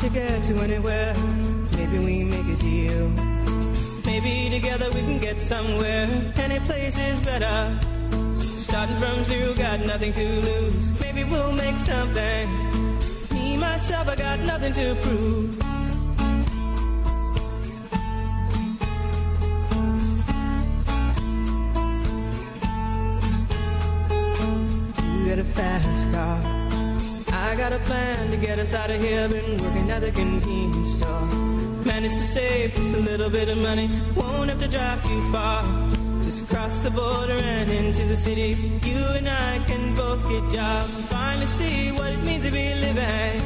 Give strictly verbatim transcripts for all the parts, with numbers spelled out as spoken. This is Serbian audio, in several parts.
to get to anywhere. Maybe we make a deal. Maybe together we can get somewhere. Any place is better. Starting from zero, got nothing to lose. Maybe we'll make something. Me, myself, I got nothing to prove. You got a fast car. I got a plan to get us out of here. Been working at the convenience store. Managed to save just a little bit of money. Won't have to drive too far. Just cross the border and into the city. You and I can both get jobs and finally see what it means to be living.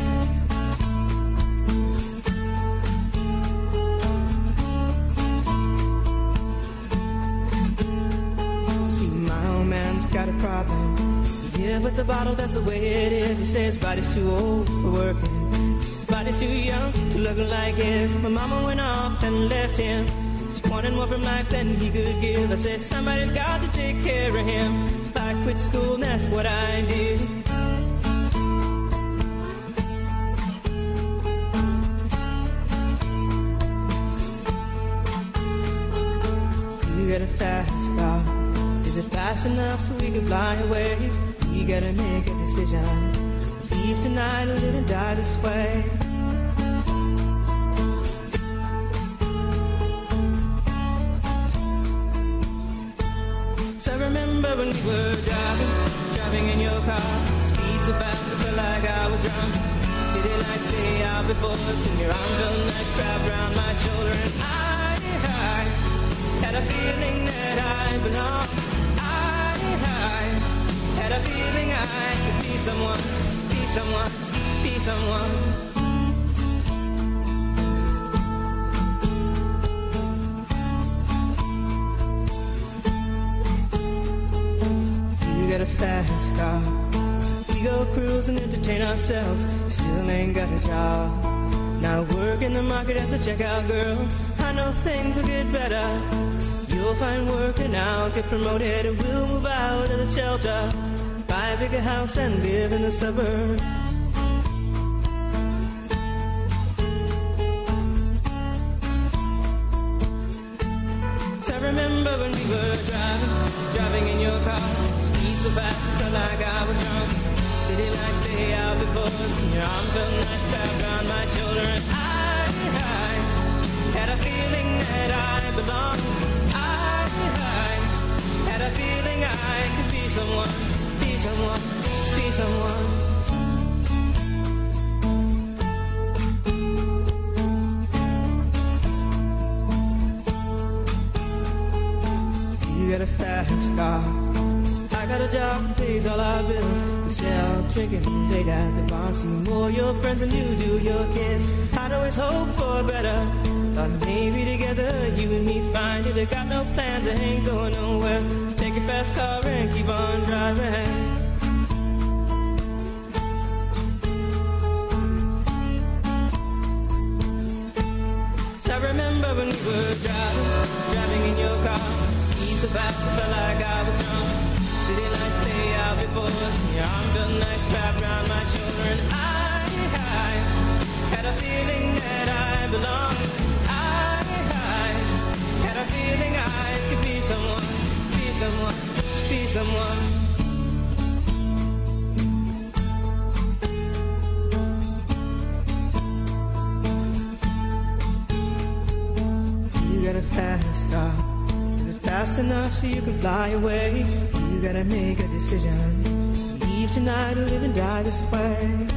See, my old man's got a problem. Yeah, but the bottle, that's the way it is. He says his body's too old for working. His body's too young to look like his. My mama went off and left him. She wanted more from life than he could give. I said somebody's got to take care of him. So I quit school and that's what I did. You got a fast car. Is it fast enough so we can fly away? We gotta make a decision. Leave tonight or live and die this way. So I remember when we were driving, driving in your car. Speed so fast I felt like I was drunk. City lights lay out before us, and your arm felt nice wrapped around my shoulder. And I, I had a feeling that I belonged. I, I had a feeling I could be someone, be someone, be someone. You got a fast car. We go cruise and entertain ourselves. Still ain't got a job. Now work in the market as a checkout girl. I know things will get better. You'll find work and I'll get promoted. And we'll move out of the shelter. Buy a bigger house and live in the suburbs. So I remember when we were driving, driving in your car. Speed so fast I felt like I was drunk. City lights lay out before us, and your arm felt nice wrapped around my shoulder. And I, I had a feeling that I belonged. I, I had a feeling I could be someone. Be someone, be someone. You got a fast car. I got a job that pays all our bills. We sell, drinking late at the bar. See more your friends than you do your kids. I'd always hope for better. Thought maybe together you and me find it. I got no plans, I ain't going nowhere. Take your fast car and keep on driving. So I remember when we were driving, driving in your car. Speed so fast I felt like I was drunk. City lights lay out before us, and your arm felt nice wrapped around my shoulder. And I, I had a feeling that I belonged. I, I had a feeling I could be someone, be someone, be someone. You got a fast car. Is it fast enough so you can fly away? You gotta make a decision. Leave tonight or live and die this way.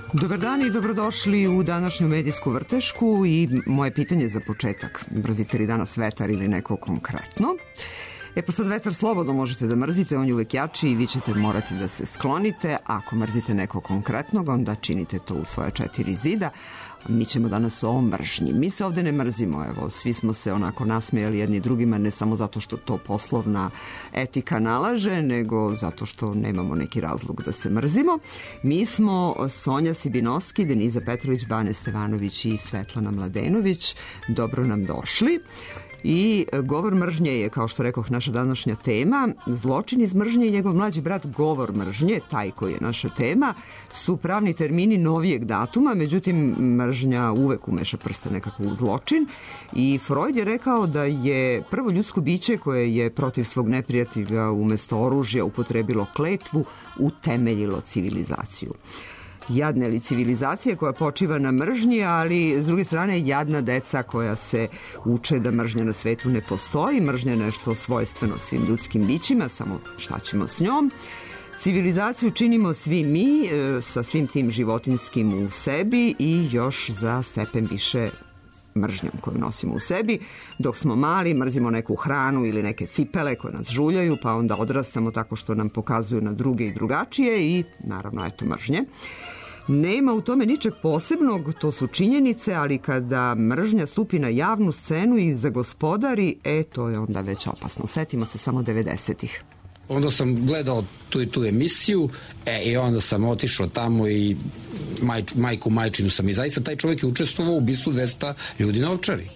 Dobar dan i dobrodošli u današnju medijsku vrtešku i moje pitanje za početak. Mrzite li danas vetar ili neko konkretno? E pa sad vetar slobodno možete da mrzite, on je uvek jači i vi ćete morati da se sklonite. Ako mrzite neko konkretnog, onda činite to u svoja četiri zida. Mi ćemo danas o mržnji. Mi se ovde ne mrzimo, evo, svi smo se onako nasmejali jedni drugima, ne samo zato što to poslovna etika nalaže, nego zato što nemamo neki razlog da se mrzimo. Mi smo Sonja Sibinovski, Deniza Petrović, Bane Stevanović i Svetlana Mladenović. Dobro nam došli. I govor mržnje je, kao što rekoh, naša današnja tema. Zločin iz mržnje i njegov mlađi brat govor mržnje, taj koji je naša tema, su pravni termini novijeg datuma, međutim mržnja uvek umeša prste nekako u zločin i Freud je rekao da je prvo ljudsko biće koje je protiv svog neprijatelja umesto oružja upotrebilo kletvu, utemeljilo civilizaciju. Jadne li civilizacije koja počiva na mržnji, ali s druge strane jadna deca koja se uče da mržnja na svetu ne postoji. Mržnja je nešto svojstveno svim ljudskim bićima, samo šta ćemo s njom. Civilizaciju činimo svi mi sa svim tim životinskim u sebi i još za stepen više mržnjom koju nosimo u sebi. Dok smo mali, mrzimo neku hranu ili neke cipele koje nas žuljaju, pa onda odrastamo tako što nam pokazuju na druge i drugačije i naravno eto mržnje. Nema u tome ničeg posebnog, to su činjenice, ali kada mržnja stupi na javnu scenu i zagospodari, e, to je onda već opasno. Setimo se samo devedesetih. Onda sam gledao tu i tu emisiju e, i onda sam otišao tamo i maj, majku majčinu sam i zaista taj čovjek je učestvovao u ubistvu dvesta ljudi na Ovčari.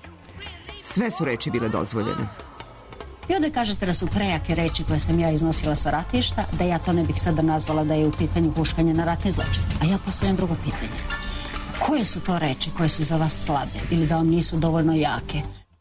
Sve su reči bile dozvoljene. I onda kažete da su prejake reči koje sam ja iznosila sa ratišta, da ja to ne bih sada nazvala da je u pitanju huškanje na ratni zločin. A ja postavljam drugo pitanje. Koje su to reči koje su za vas slabe ili da vam nisu dovoljno jake?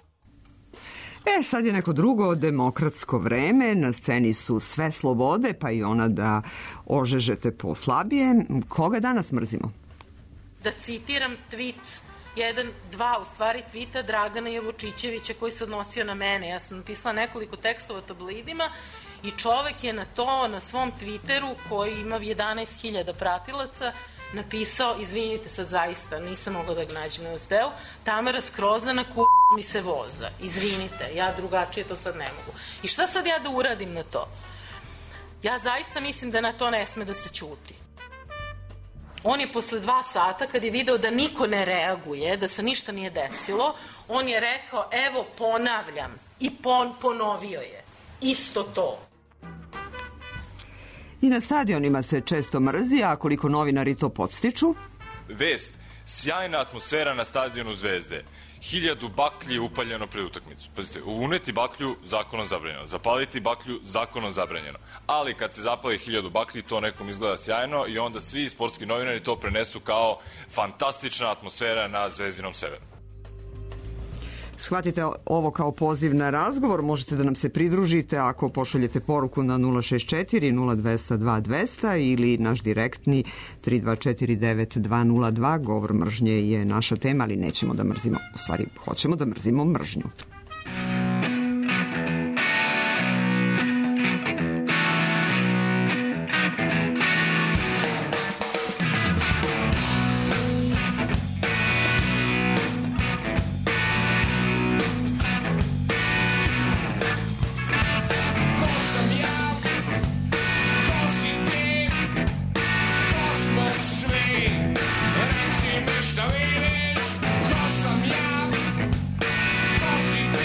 E, sad je neko drugo demokratsko vreme, na sceni su sve slobode, pa i ona da ožežete po slabije. Koga danas mrzimo? Da citiram tweet, jedan, dva u stvari tweeta Dragana Jevučićevića koji se odnosio na mene. Ja sam napisala nekoliko tekstova o tabloidima i čovek je na to, na svom Twitteru koji ima jedanaest hiljada pratilaca, napisao, izvinite sad zaista, nisam mogla da ga nađem na U S B-u, Tamara Skrozana ku mi se voza, izvinite, ja drugačije to sad ne mogu. I šta sad ja da uradim na to? Ja zaista mislim da na to ne sme da se ćuti. On je posle dva sata, kad je video da niko ne reaguje, da se ništa nije desilo, on je rekao, evo ponavljam, i pon, ponovio je. Isto to. I na stadionima se često mrzi, a koliko novinari to podstiču? Vest. Sjajna atmosfera na stadionu Zvezde. Hiljadu baklji upaljeno pred utakmicu. Pazite, uneti baklju zakonom zabranjeno. Zapaliti baklju zakonom zabranjeno. Ali kad se zapali hiljadu baklji, to nekom izgleda sjajno i onda svi sportski novinari to prenesu kao fantastična atmosfera na Zvezdinom severu. Shvatite ovo kao poziv na razgovor, možete da nam se pridružite ako pošaljete poruku na nula šest četiri nula dva zero dva dva zero zero ili naš direktni tri dva četiri devet dva nula dva. Govor mržnje je naša tema, ali nećemo da mrzimo, u stvari hoćemo da mrzimo mržnju. Šta vidiš, ko sam ja, ko si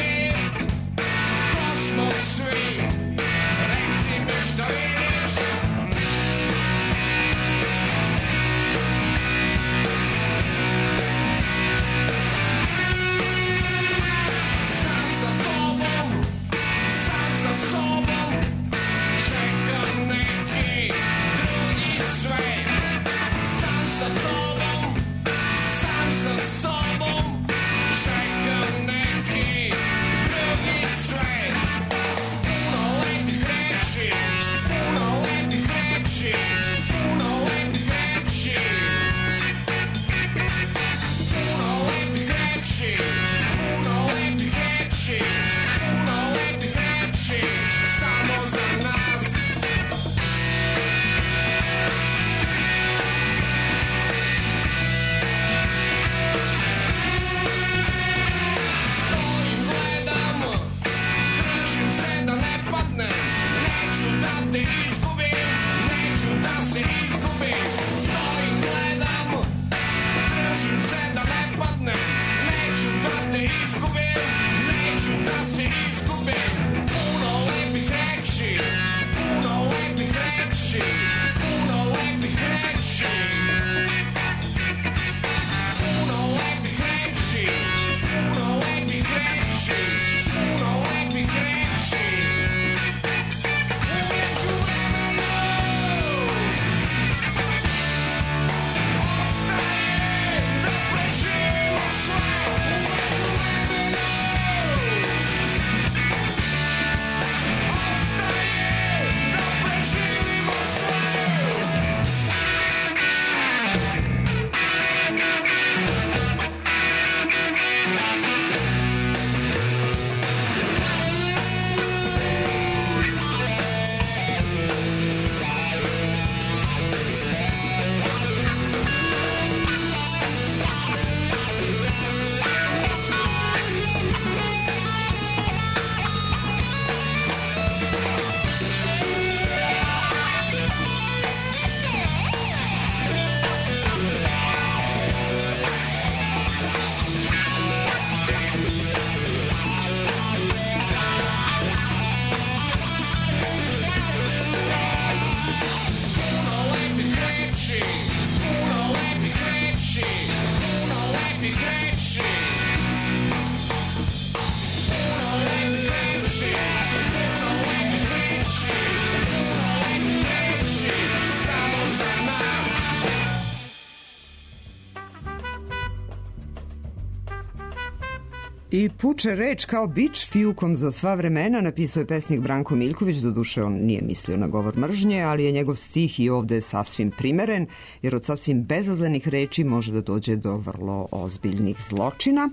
I puče reč kao bič fijukom za sva vremena, napisao je pesnik Branko Miljković, doduše on nije mislio na govor mržnje, ali je njegov stih i ovde sasvim primeren, jer od sasvim bezazlenih reči može da dođe do vrlo ozbiljnih zločina.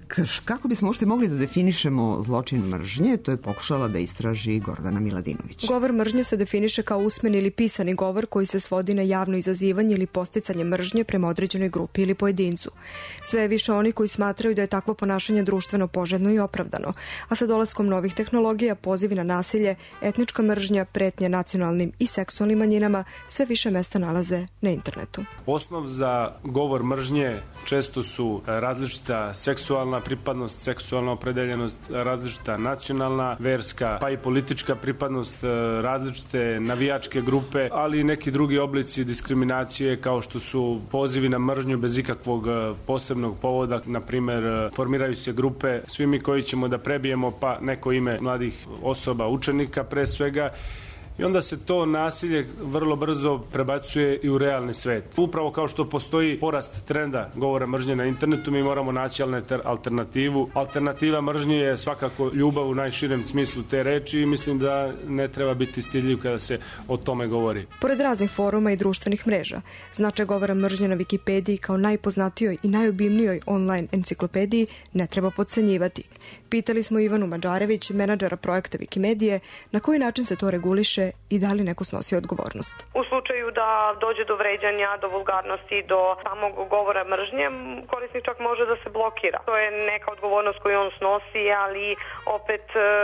Kako bismo uopšte mogli da definišemo zločin mržnje, to je pokušala da istraži Gordana Miladinović. Govor mržnje se definiše kao usmeni ili pisani govor koji se svodi na javno izazivanje ili posticanje mržnje prema određenoj grupi ili pojedincu. Sve je više oni koji smatraju da je takvo ponašanje društveno poželjno i opravdano, a sa dolaskom novih tehnologija, pozivi na nasilje, etnička mržnja, pretnje nacionalnim i seksualnim manjinama sve više mesta nalaze na internetu. Osnov za govor mržnje često su različita seksualna pripadnost, seksualna opredeljenost, različita nacionalna, verska, pa i politička pripadnost, različite navijačke grupe, ali i neki drugi oblici diskriminacije kao što su pozivi na mržnju bez ikakvog posebnog povoda, na primer formiraju se grupe, svi mi koji ćemo da prebijemo pa neko ime mladih osoba, učenika pre svega, i onda se to nasilje vrlo brzo prebacuje i u realni svet. Upravo kao što postoji porast trenda govora mržnje na internetu, mi moramo naći alternativu. Alternativa mržnje je svakako ljubav u najširem smislu te reči i mislim da ne treba biti stidljiv kada se o tome govori. Pored raznih foruma i društvenih mreža, značaj govora mržnje na Wikipediji kao najpoznatijoj i najobimnijoj online enciklopediji ne treba podcenjivati. Pitali smo Ivanu Mađarević, menadžera projekta Wikimedije, na koji način se to reguliše i da li neko snosi odgovornost. U slučaju da dođe do vređanja, do vulgarnosti, do samog govora mržnje, korisnik čak može da se blokira. To je neka odgovornost koju on snosi, ali opet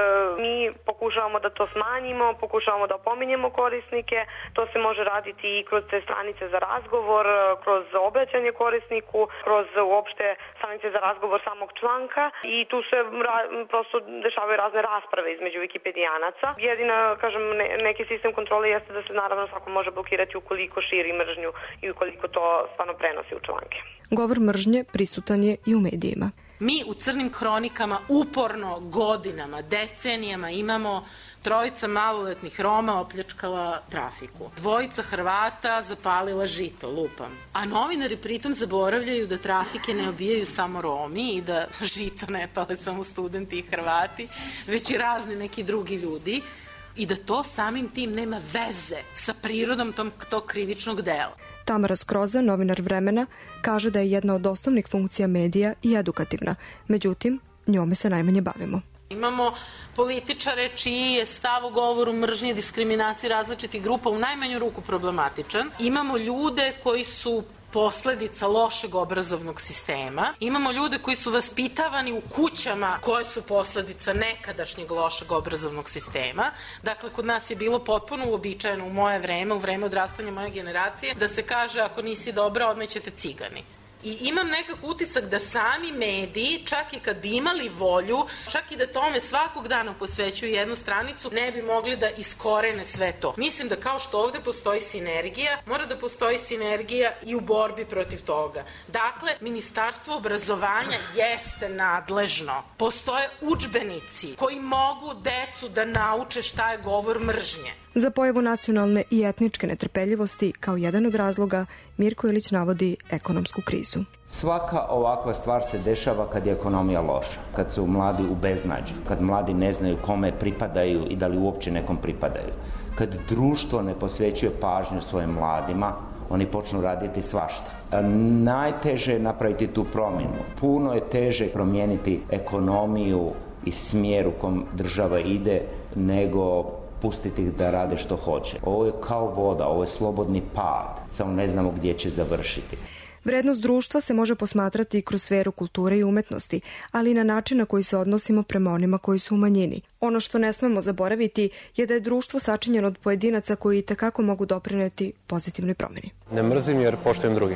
mi pokušavamo da to smanjimo, pokušavamo da opominjemo korisnike. To se može raditi i kroz te stranice za razgovor, kroz obraćanje korisniku, kroz uopšte stranice za razgovor samog članka i tu se prosto dešavaju razne rasprave između wikipedijanaca. Jedina, kažem, ne, neki sistem kontrole jeste da se naravno svako može blokirati ukoliko širi mržnju i ukoliko to stvarno prenosi u članke. Govor mržnje prisutan je i u medijima. Mi u Crnim hronikama uporno godinama, decenijama imamo trojica maloletnih Roma opljačkala trafiku. Dvojica Hrvata zapalila žito, lupam. A novinari pritom zaboravljaju da trafike ne obijaju samo Romi i da žito ne pale samo studenti i Hrvati, već i razni neki drugi ljudi i da to samim tim nema veze sa prirodom tom, tog krivičnog dela. Tamara Skroza, novinar Vremena, kaže da je jedna od osnovnih funkcija medija i edukativna. Međutim, njome se najmanje bavimo. Imamo političare čiji je stav o govoru mržnje i diskriminaciji različitih grupa u najmanju ruku problematičan. Imamo ljude koji su posledica lošeg obrazovnog sistema. Imamo ljude koji su vaspitavani u kućama koje su posledica nekadašnjeg lošeg obrazovnog sistema. Dakle, kod nas je bilo potpuno uobičajeno u moje vreme, u vreme odrastanja moje generacije, da se kaže ako nisi dobra, odnećete cigani. I imam nekak utisak da sami mediji, čak i kad bi imali volju, čak i da tome svakog dana posvećuju jednu stranicu, ne bi mogli da iskorene sve to. Mislim da kao što ovde postoji sinergija, mora da postoji sinergija i u borbi protiv toga. Dakle, Ministarstvo obrazovanja jeste nadležno. Postoje udžbenici koji mogu decu da nauče šta je govor mržnje. Za pojavu nacionalne i etničke netrpeljivosti kao jedan od razloga Mirko Ilić navodi ekonomsku krizu. Svaka ovakva stvar se dešava kad je ekonomija loša, kad su mladi u beznađu, kad mladi ne znaju kome pripadaju i da li uopće nekom pripadaju. Kad društvo ne posvećuje pažnju svojim mladima, oni počnu raditi svašta. Najteže je napraviti tu promjenu. Puno je teže promijeniti ekonomiju i smjer u kom država ide nego pustiti ih da rade što hoće. Ovo je kao voda, ovo je slobodni pad, samo ne znamo gdje će završiti. Vrednost društva se može posmatrati i kroz sferu kulture i umetnosti, ali i na način na koji se odnosimo prema onima koji su u manjini. Ono što ne smemo zaboraviti je da je društvo sačinjeno od pojedinaca koji itekako mogu doprineti pozitivnoj promjeni. Ne mrzim jer poštujem druge.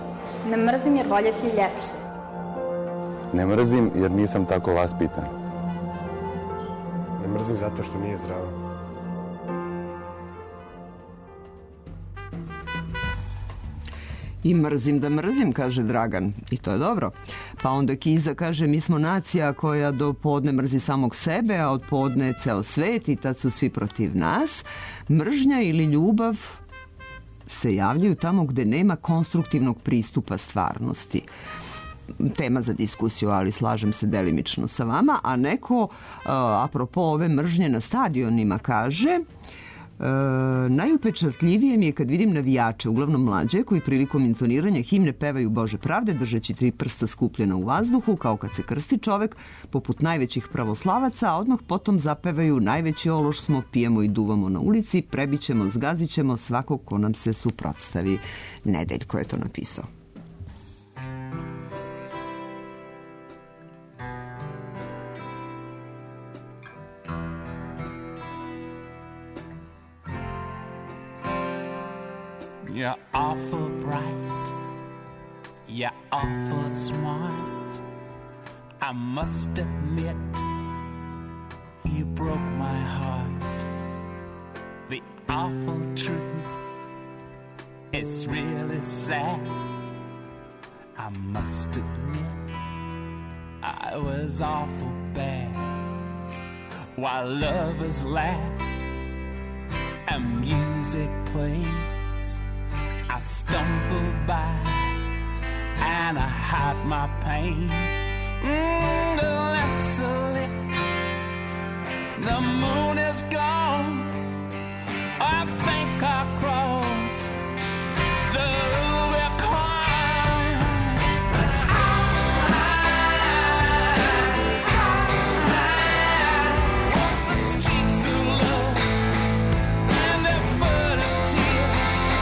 Ne mrzim jer voljeti je ljepše. Ne mrzim jer nisam tako vaspitan. Ne mrzim zato što nije zdravo. I mrzim da mrzim, kaže Dragan. I to je dobro. Pa onda Kiza kaže, mi smo nacija koja do podne mrzi samog sebe, a od podne ceo svet i tad su svi protiv nas. Mržnja ili ljubav se javljaju tamo gde nema konstruktivnog pristupa stvarnosti. tema za diskusiju, ali slažem se delimično sa vama, a neko, apropo ove mržnje na stadionima, kaže... E, najupečatljivije mi je kad vidim navijače, uglavnom mlađe, koji prilikom intoniranja himne pevaju Bože pravde, držeći tri prsta skupljena u vazduhu, kao kad se krsti čovek, poput najvećih pravoslavaca, a odmah potom zapevaju najveći ološ smo, pijemo i duvamo na ulici, prebićemo, zgazićemo svakog ko nam se suprotstavi. Nedeljko je to napisao. You're awful bright, you're awful smart. I must admit, you broke my heart. The awful truth, it's really sad. I must admit, I was awful bad. While lovers laugh and music plays, I stumble by and I hide my pain. Mm, the lamps are lit, the moon is gone. I think I'll cross the Rubicon. Walk the streets of love and they're full of tears.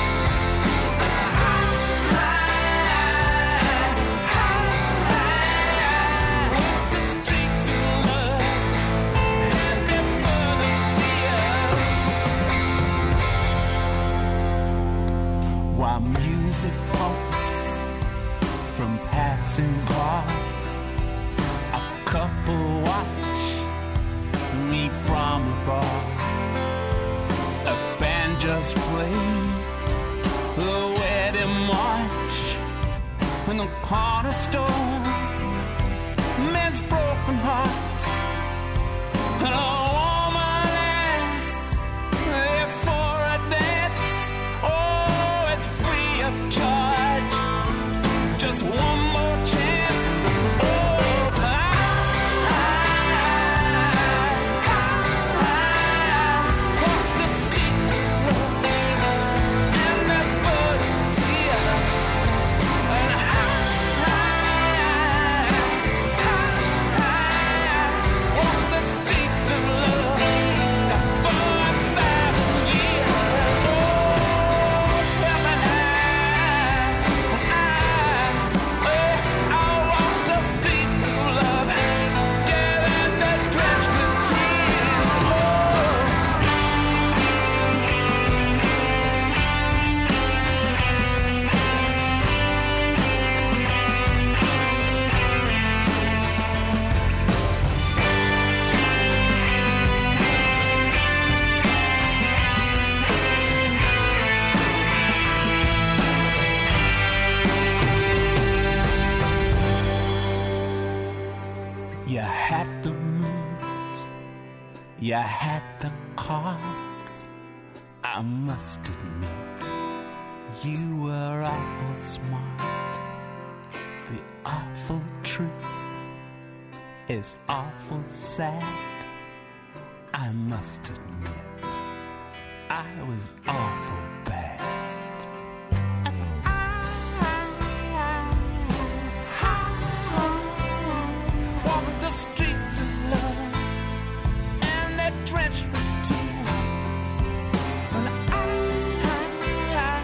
While music pumps from passing cars, a couple watch me from a bar. A band just played the wedding march in the corner store. Men's broken hearts and a woman asks if for a dance. Oh, it's free of charge. Just one more chance. Oh, I, I, I walk the streets and they're full of tears. And I, I, I walk the streets of love for a thousand years. Oh, tell me now, I, I walk the streets of love, getting the drenched with tears. Oh. You had the moves, you had the cards. I must admit, you were awful smart. The awful truth is awful sad. I must admit, I was awful bad. Walk the streets of love and they're drenched with tears. And I, I,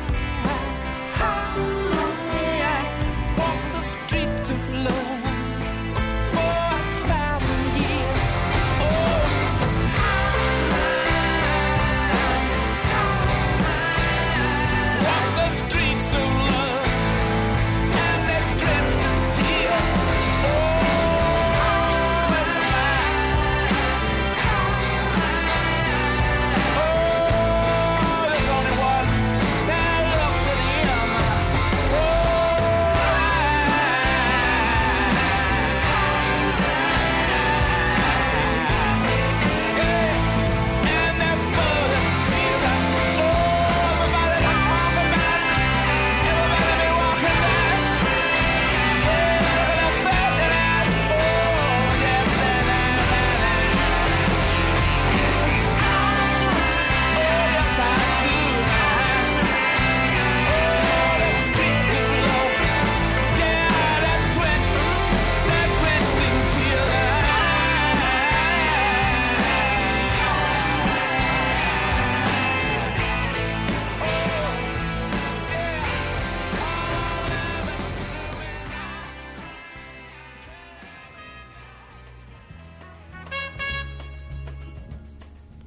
I, I walk the streets of love for a thousand years. Oh, I, I,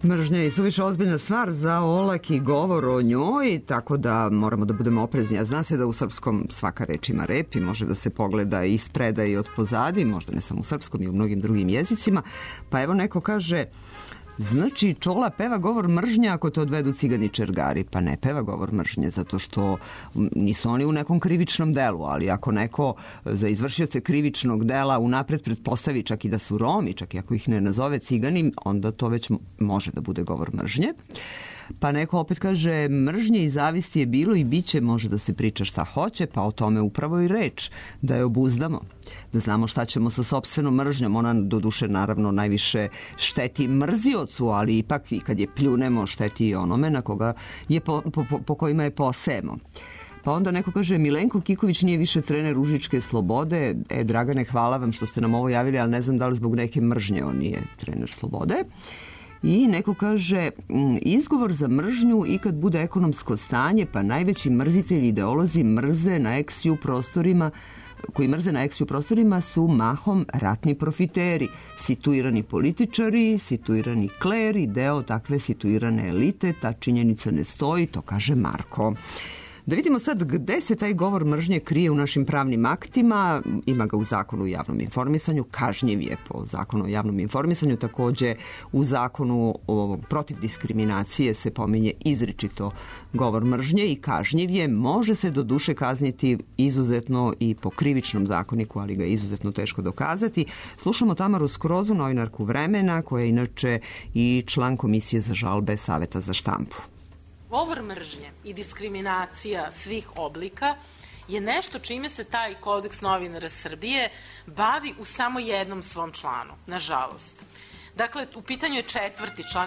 Mržnja je suviše ozbiljna stvar za olaki govor o njoj, tako da moramo da budemo oprezni. A zna se da u srpskom svaka reč ima rep i može da se pogleda i spreda i od pozadi, možda ne samo u srpskom i u mnogim drugim jezicima. Pa evo neko kaže, znači Čola peva govor mržnje ako te odvedu cigani čergari. Pa ne peva govor mržnje, zato što nisu oni u nekom krivičnom delu, ali ako neko za izvršioce krivičnog dela unapred pretpostavi čak i da su Romi, čak i ako ih ne nazove ciganim, onda to već može da bude govor mržnje. Pa neko opet kaže, mržnje i zavisti je bilo i biće, može da se priča šta hoće, pa o tome upravo i reč, da je obuzdamo, da znamo šta ćemo sa sopstvenom mržnjom. Ona doduše naravno najviše šteti mrziocu, ali ipak i kad je pljunemo šteti i onome na koga je po, po, po kojima je posejemo. Pa onda neko kaže, Milenko Kiković nije više trener Užičke Slobode. E, Dragane, hvala vam što ste nam ovo javili, ali ne znam da li zbog neke mržnje on nije trener Slobode. I neko kaže, izgovor za mržnju i kad bude ekonomsko stanje, pa najveći mrzitelji ideolozi mrze na eksiju prostorima, koji mrze na eksiju prostorima su mahom ratni profiteri, situirani političari, situirani kleri, deo takve situirane elite, ta činjenica ne stoji, to kaže Marko. Da vidimo sad gde se taj govor mržnje krije u našim pravnim aktima. Ima ga u Zakonu o javnom informisanju, kažnjiv je po Zakonu o javnom informisanju, takođe u Zakonu o protiv diskriminacije se pominje izričito govor mržnje i kažnjiv je, može se do duše kazniti izuzetno i po krivičnom zakoniku, ali ga je izuzetno teško dokazati. Slušamo Tamaru Skrozu, novinarku Vremena, koja je inače i član Komisije za žalbe Saveta za štampu. Govor mržnje i diskriminacija svih oblika je nešto čime se taj kodeks novinara Srbije bavi u samo jednom svom članu, nažalost. Dakle, u pitanju je četvrti član.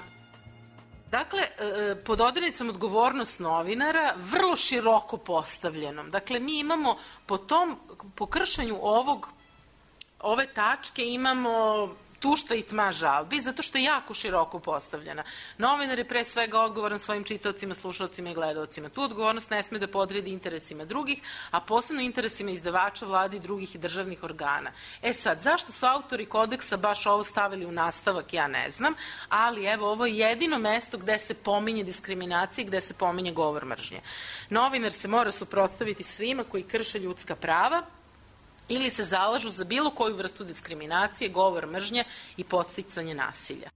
Dakle, pod odrednicom odgovornost novinara, vrlo široko postavljenom. Dakle, mi imamo po tom, po kršenju ovog, ove tačke imamo tušta i tma žalbi, zato što je jako široko postavljena. Novinar je pre svega odgovoran svojim čitaocima, slušalcima i gledaocima. Tu odgovornost ne sme da podredi interesima drugih, a posebno interesima izdavača, vlade i drugih i državnih organa. E sad, zašto su autori kodeksa baš ovo stavili u nastavak, ja ne znam, ali evo, ovo je jedino mesto gde se pominje diskriminacija, gde se pominje govor mržnje. Novinar se mora suprotstaviti svima koji krše ljudska prava ili se zalažu za bilo koju vrstu diskriminacije, govor mržnje i podsticanje nasilja.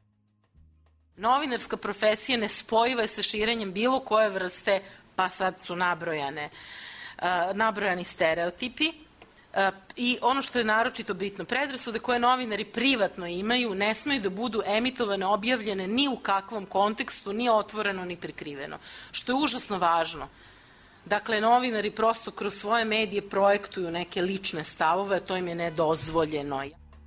Novinarska profesija nespojiva je sa širenjem bilo koje vrste, pa sad su nabrojane, uh, nabrojani stereotipi uh, i ono što je naročito bitno, predrasude koje novinari privatno imaju ne smeju da budu emitovane, objavljene ni u kakvom kontekstu, ni otvoreno, ni prikriveno, što je užasno važno. Dakle, novinari prosto kroz svoje medije projektuju neke lične stavove, a to im je nedozvoljeno.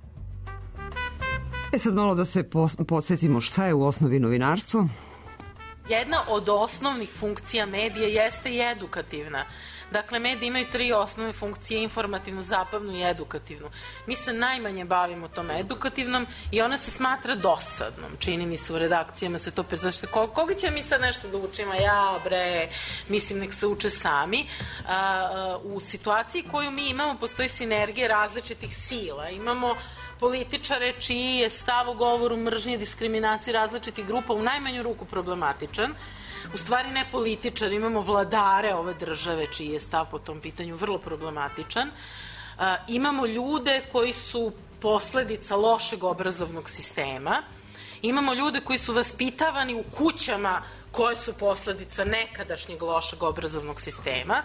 E sad malo da se podsjetimo šta je u osnovi novinarstvo. Jedna od osnovnih funkcija medija jeste i edukativna. Dakle, mediji imaju tri osnovne funkcije, informativnu, zabavnu i edukativnu. Mi se najmanje bavimo tom edukativnom i ona se smatra dosadnom. Čini mi se u redakcijama se to prezašte. Koga će mi sad nešto da učimo? Ja, bre, mislim nek se uče sami. A, u situaciji koju mi imamo postoji sinergija različitih sila. Imamo političare čiji je stav o govoru mržnje, diskriminaciji različitih grupa u najmanju ruku problematičan. U stvari ne političar, imamo vladare ove države čiji je stav po tom pitanju vrlo problematičan. Uh, imamo ljude koji su posledica lošeg obrazovnog sistema. Imamo ljude koji su vaspitavani u kućama koje su posledica nekadašnjeg lošeg obrazovnog sistema.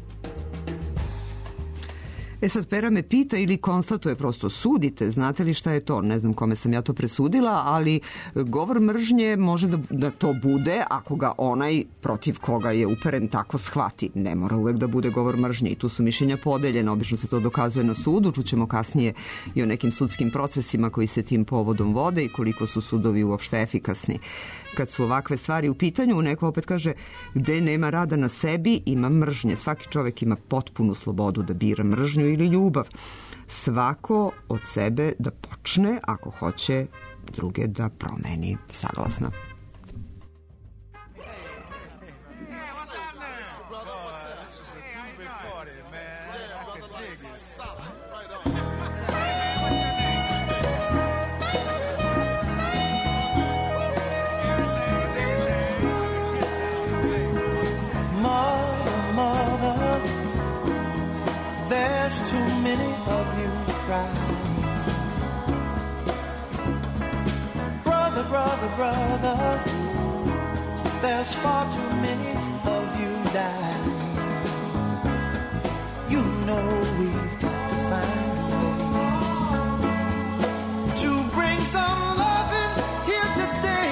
E sad, Pera me pita ili konstatuje, prosto sudite, znate li šta je to? Ne znam kome sam ja to presudila, ali govor mržnje može da, da to bude ako ga onaj protiv koga je uperen tako shvati. Ne mora uvek da bude govor mržnje i tu su mišljenja podeljena, obično se to dokazuje na sudu, čućemo kasnije i o nekim sudskim procesima koji se tim povodom vode i koliko su sudovi uopšte efikasni. Kad su ovakve stvari u pitanju, neko opet kaže gde nema rada na sebi, ima mržnje. Svaki čovek ima potpunu slobodu da bira mržnju ili ljubav. Svako od sebe da počne ako hoće druge da promeni. Saglasna. There's too many of you crying. Brother, brother, brother, there's far too many of you dying. You know we've got to find a way to bring some loving here today.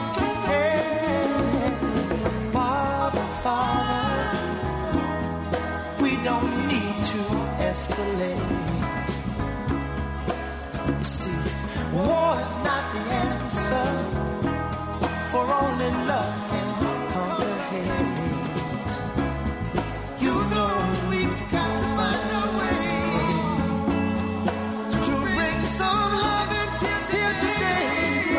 Hey, Father, Father, we don't need to escalate. You see, war is not the answer, for only love can conquer hate. You know we've got to find a way to bring some love in here, here today.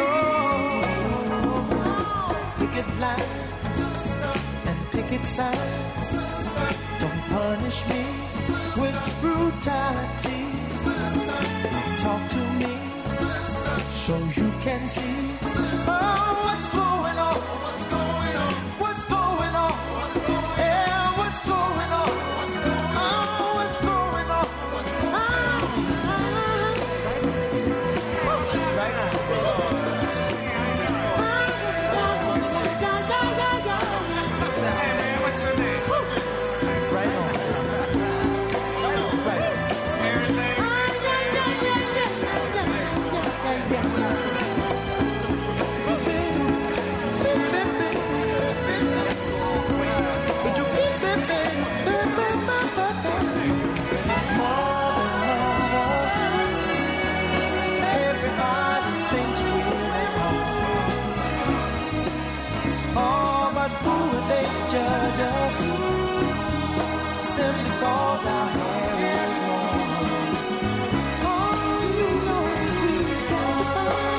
Oh, picket lines and picket signs. Don't punish me with brutality. Talk to me so you can see oh, what's going on. What's going on? What's going on? What's going on? Yeah, what's going on? What's going on? Oh, what's going on? What's going on? Right now. What's the name? Right on. Right on. Judge us simply cause our hair is long. Oh, you know we've got to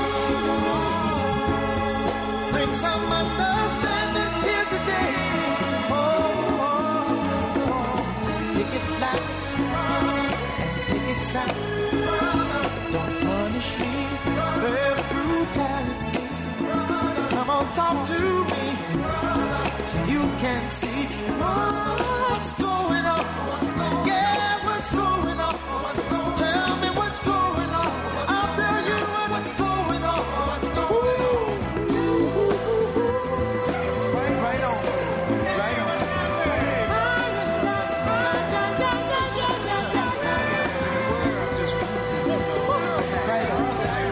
find. Bring some understanding here today. Oh, oh, oh. Pick it loud and pick it sound. Don't punish me with brutality. Come on, talk to me. You can see what's going on. What's going yeah, what's going on? What's going tell me what's going on. I'll tell you what's going on. What's going on? Right, right on. Right on. Right on.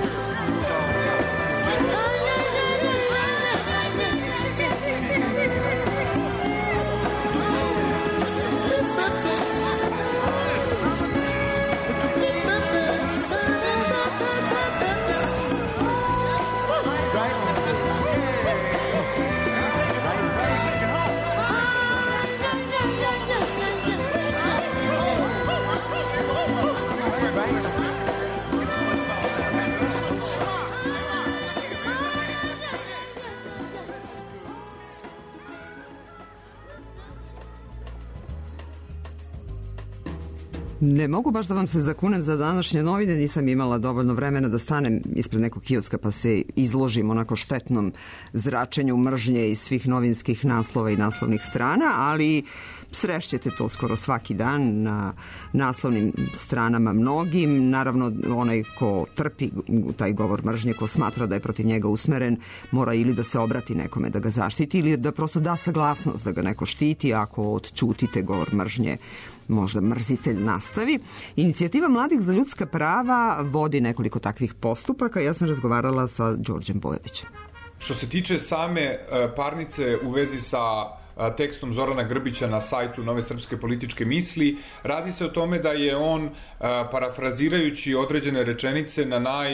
Ne mogu baš da vam se zakunem za današnje novine, nisam imala dovoljno vremena da stanem ispred nekog kioska pa se izložim onako štetnom zračenju mržnje iz svih novinskih naslova i naslovnih strana, ali srešćete to skoro svaki dan na naslovnim stranama mnogim. Naravno, onaj ko trpi taj govor mržnje, ko smatra da je protiv njega usmeren, mora ili da se obrati nekome da ga zaštiti ili da prosto da saglasnost da ga neko štiti. Ako odćutite govor mržnje, možda mrzitelj nastavi. Inicijativa Mladih za ljudska prava vodi nekoliko takvih postupaka. Ja sam razgovarala sa Đorđem Bojovićem. Što se tiče same parnice u vezi sa tekstom Zorana Grbića na sajtu Nove srpske političke misli, radi se o tome da je on, parafrazirajući određene rečenice, na naj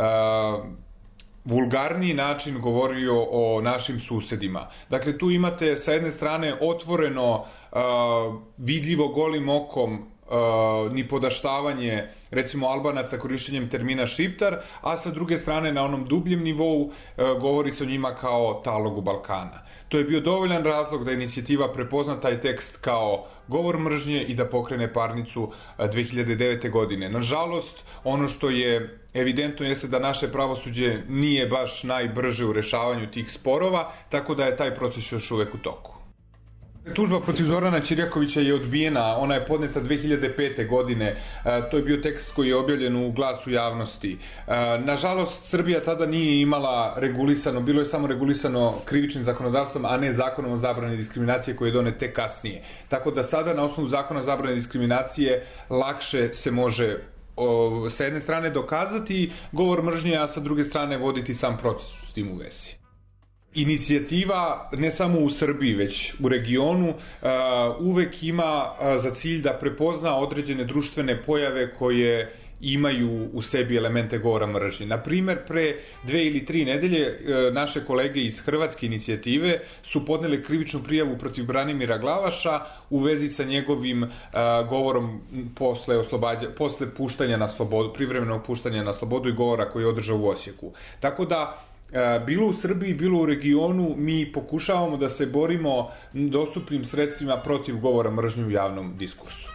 vulgarniji način govorio o našim susedima. Dakle, tu imate sa jedne strane otvoreno, uh, vidljivo golim okom uh, ni podaštavanje recimo Albanaca korišćenjem termina Šiptar, a sa druge strane na onom dubljem nivou uh, govori se o njima kao talogu Balkana. To je bio dovoljan razlog da inicijativa prepozna taj tekst kao govor mržnje i da pokrene parnicu dve hiljade devete. godine. Nažalost, ono što je evidentno jeste da naše pravosuđe nije baš najbrže u rešavanju tih sporova, tako da je taj proces još uvek u toku. Tužba protiv Zorana Ćirjakovića je odbijena, ona je podneta dve hiljade pete godine, to je bio tekst koji je objavljen u Glasu javnosti. Nažalost, Srbija tada nije imala regulisano, bilo je samo regulisano krivičnim zakonodavstvom, a ne zakonom o zabrani diskriminacije koji je donet tek kasnije. Tako da sada na osnovu zakona o zabrani diskriminacije lakše se može o, sa jedne strane dokazati govor mržnje, a sa druge strane voditi sam proces s tim u vezi. Inicijativa, ne samo u Srbiji, već u regionu, uvek ima za cilj da prepozna određene društvene pojave koje imaju u sebi elemente govora mržnje. Na primer, pre dve ili tri nedelje naše kolege iz Hrvatske inicijative su podnele krivičnu prijavu protiv Branimira Glavaša u vezi sa njegovim govorom posle, oslobađa, posle puštanja na slobodu, privremenog puštanja na slobodu i govora koji je održao u Osijeku. Tako da, bilo u Srbiji, bilo u regionu, mi pokušavamo da se borimo dostupnim sredstvima protiv govora mržnje u javnom diskursu.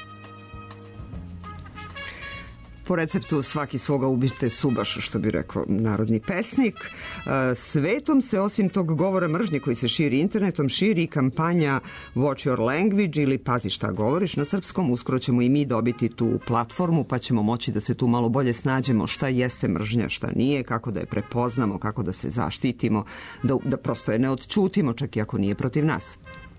Po receptu svaki svoga ubite subaš, što bi rekao narodni pesnik. Svetom se osim tog govora mržnje koji se širi internetom, širi kampanja Watch Your Language ili Pazi šta govoriš na srpskom. Uskoro ćemo i mi dobiti tu platformu pa ćemo moći da se tu malo bolje snađemo šta jeste mržnja, šta nije, kako da je prepoznamo, kako da se zaštitimo, da, da prosto je ne odčutimo čak i ako nije protiv nas.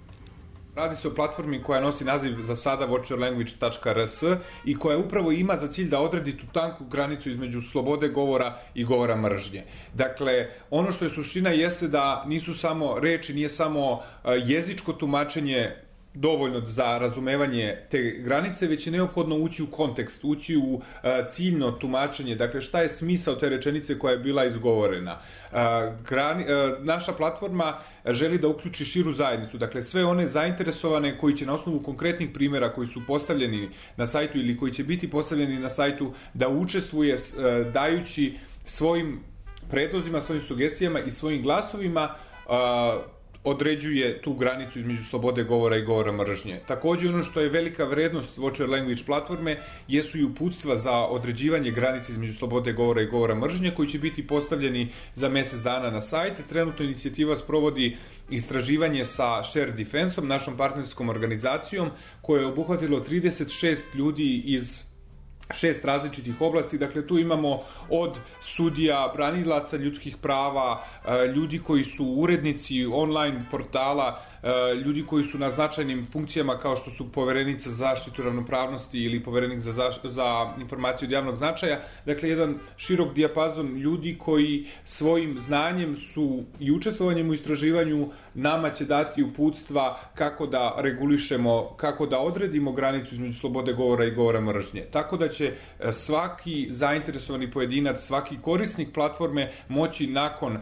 Radi se o platformi koja nosi naziv za sada watch your language dot r s i koja upravo ima za cilj da odredi tu tanku granicu između slobode govora i govora mržnje. Dakle, ono što je suština jeste da nisu samo reči, nije samo jezičko tumačenje dovoljno za razumevanje te granice, već je neophodno ući u kontekst, ući u uh, ciljno tumačenje, dakle šta je smisao te rečenice koja je bila izgovorena. Uh, grani, uh, naša platforma želi da uključi širu zajednicu, dakle sve one zainteresovane koji će na osnovu konkretnih primjera koji su postavljeni na sajtu ili koji će biti postavljeni na sajtu da učestvuje uh, dajući svojim predlozima, svojim sugestijama i svojim glasovima uh, određuje tu granicu između slobode govora i govora mržnje. Takođe, ono što je velika vrednost Watch Your Language platforme jesu i uputstva za određivanje granice između slobode govora i govora mržnje koji će biti postavljeni za mesec dana na sajt. Trenutno inicijativa sprovodi istraživanje sa Share Defense-om, našom partnerskom organizacijom, koje je obuhvatilo trideset šest ljudi iz šest različitih oblasti, dakle tu imamo od sudija, branilaca ljudskih prava, ljudi koji su urednici online portala, ljudi koji su na značajnim funkcijama kao što su poverenica za zaštitu ravnopravnosti ili poverenik za, za, za informaciju od javnog značaja, dakle jedan širok dijapazon ljudi koji svojim znanjem su i učestvovanjem u istraživanju nama će dati uputstva kako da regulišemo, kako da odredimo granicu između slobode govora i govora mržnje. Tako da će svaki zainteresovani pojedinac, svaki korisnik platforme moći nakon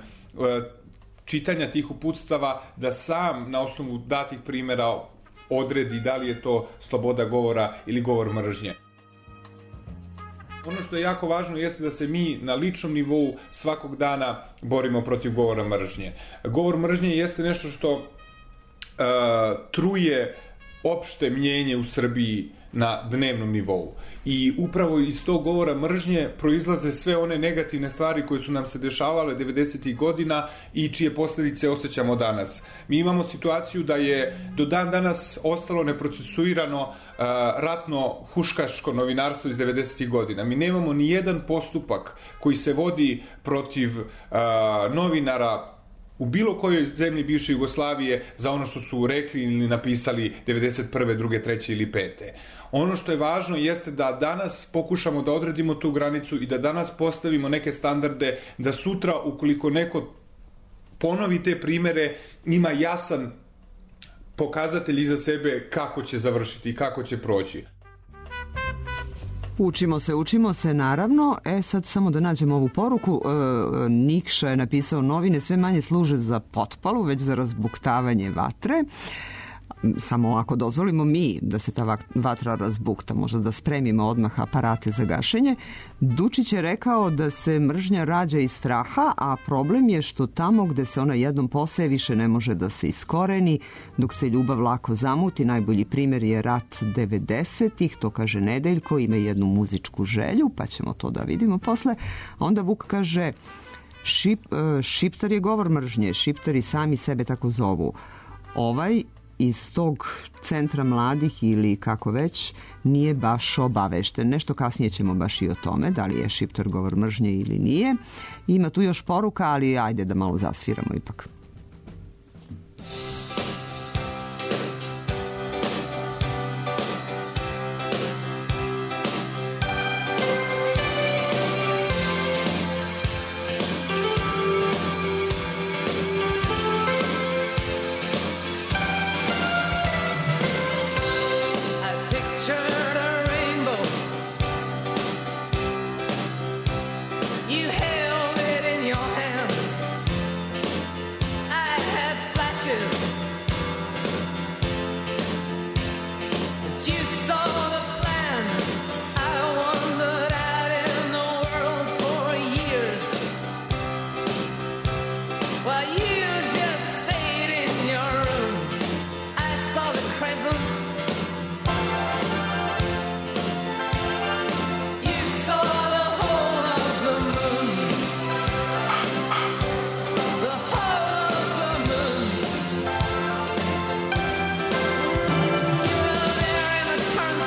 čitanja tih uputstava da sam na osnovu datih primjera odredi da li je to sloboda govora ili govor mržnje. Ono što je jako važno jeste da se mi na ličnom nivou svakog dana borimo protiv govora mržnje. Govor mržnje jeste nešto što uh, truje opšte mnjenje u Srbiji na dnevnom nivou. I upravo iz tog govora mržnje proizlaze sve one negativne stvari koje su nam se dešavale devedesetih godina i čije posljedice osjećamo danas. Mi imamo situaciju da je do dan danas ostalo neprocesuirano uh, ratno huškaško novinarstvo iz devedesetih godina. Mi nemamo ni jedan postupak koji se vodi protiv uh, novinara u bilo kojoj zemlji bivše Jugoslavije za ono što su rekli ili napisali devedeset prve, druge, treće ili pete. Ono što je važno jeste da danas pokušamo da odredimo tu granicu i da danas postavimo neke standarde da sutra ukoliko neko ponovi te primere ima jasan pokazatelj iza sebe kako će završiti i kako će proći. Učimo se, učimo se, naravno. E sad samo da nađemo ovu poruku. E, Nikša je napisao novine sve manje služe za potpalu, već za razbuktavanje vatre. Samo ako dozvolimo mi da se ta vatra razbukta, možda da spremimo odmah aparate za gašenje. Dučić je rekao da se mržnja rađa iz straha, a problem je što tamo gde se ona jednom poseje više ne može da se iskoreni, dok se ljubav lako zamuti. Najbolji primjer je rat devedesetih, to kaže Nedeljko, ima jednu muzičku želju, pa ćemo to da vidimo posle. A onda Vuk kaže, šip, šiptar je govor mržnje, šiptari sami sebe tako zovu. Ovaj iz tog centra mladih ili kako već nije baš obavešten. Nešto kasnije ćemo baš i o tome, da li je šiptar govor mržnje ili nije. Ima tu još poruka, ali ajde da malo zasviramo ipak. Turn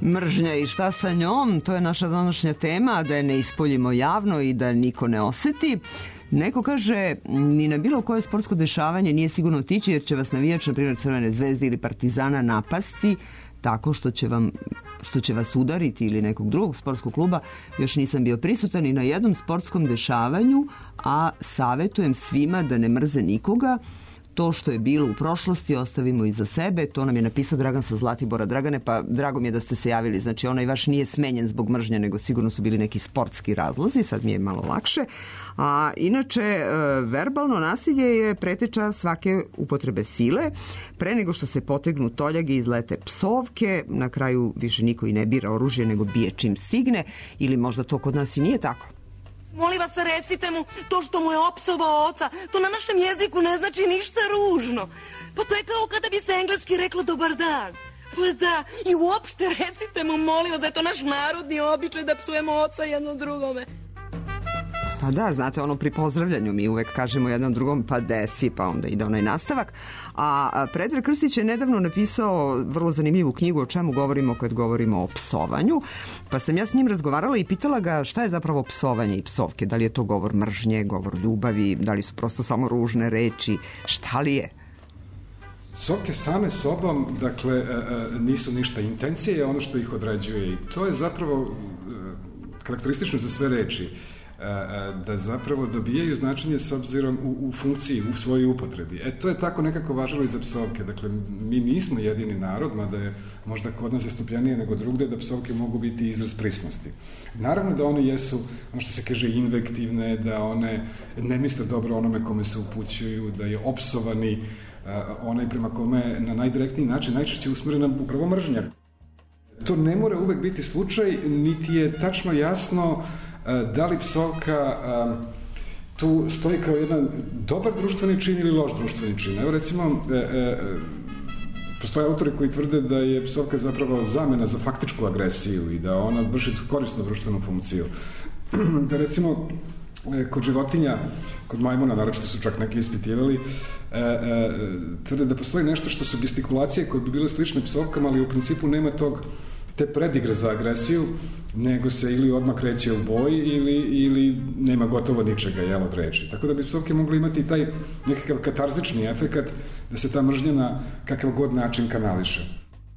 Mržnja i šta sa njom, to je naša današnja tema, da je ne ispoljimo javno i da niko ne oseti. Neko kaže, ni na bilo koje sportsko dešavanje nije sigurno otići jer će vas navijač, na primjer Crvene zvezde ili Partizana, napasti tako što će vam što će vas udariti ili nekog drugog sportskog kluba. Još nisam bio prisutan i na jednom sportskom dešavanju, a savetujem svima da ne mrze nikoga. To što je bilo u prošlosti ostavimo iza sebe. To nam je napisao Dragan sa Zlatibora. Dragane, pa drago mi je da ste se javili. Znači, onaj vaš nije smenjen zbog mržnje, nego sigurno su bili neki sportski razlozi. Sad mi je malo lakše. A inače, verbalno nasilje je preteča svake upotrebe sile. Pre nego što se potegnu toljage i izlete psovke, na kraju više niko i ne bira oružje, nego bije čim stigne. Ili možda to kod nas i nije tako. Molim vas, recite mu, to što mu je opsovao oca, to na našem jeziku ne znači ništa ružno. Pa to je kao kada bi se engleski reklo dobar dan. Pa da, i uopšte recite mu, molim vas, da je to naš narodni običaj da psujemo oca jedno drugome. Pa da, znate, ono pri pozdravljanju mi uvek kažemo jednom drugom pa desi, pa onda ide onaj nastavak. A Predrag Krstić je nedavno napisao vrlo zanimljivu knjigu o čemu govorimo kad govorimo o psovanju. Pa sam ja s njim razgovarala i pitala ga šta je zapravo psovanje i psovke. Da li je to govor mržnje, govor ljubavi, da li su prosto samo ružne reči, šta li je? Psovke same sobom, dakle, nisu ništa. Intencija je ono što ih određuje i to je zapravo karakteristično za sve reči. Da zapravo dobijaju značenje s obzirom u, u funkciji, u svojoj upotrebi. E, to je tako nekako važilo i za psovke. Dakle, mi nismo jedini narod, mada je možda kod nas zastupljenije nego drugde, da psovke mogu biti izraz prisnosti. Naravno da one jesu, ono što se kaže, invektivne, da one ne misle dobro onome kome se upućuju, da je opsovani onaj prema kome na najdirektniji način najčešće usmerena upravo mržnja. To ne mora uvek biti slučaj, niti je tačno jasno da li psovka tu stoji kao jedan dobar društveni čin ili loš društveni čin. Evo recimo, e, e, postoje autori koji tvrde da je psovka zapravo zamena za faktičku agresiju i da ona vrši korisnu društvenu funkciju. Da recimo, kod životinja, kod majmuna, naročito su čak neki ispitivali, e, e, tvrde da postoji nešto što su gestikulacije koje bi bile slične psovkama, ali u principu nema tog te predigre za agresiju, nego se ili odmah kreće u boj ili, ili nema gotovo ničega, jel, od reči. Tako da bi psovke mogli imati taj nekakav katarzični efekat da se ta mržnja na kakav god način kanališe.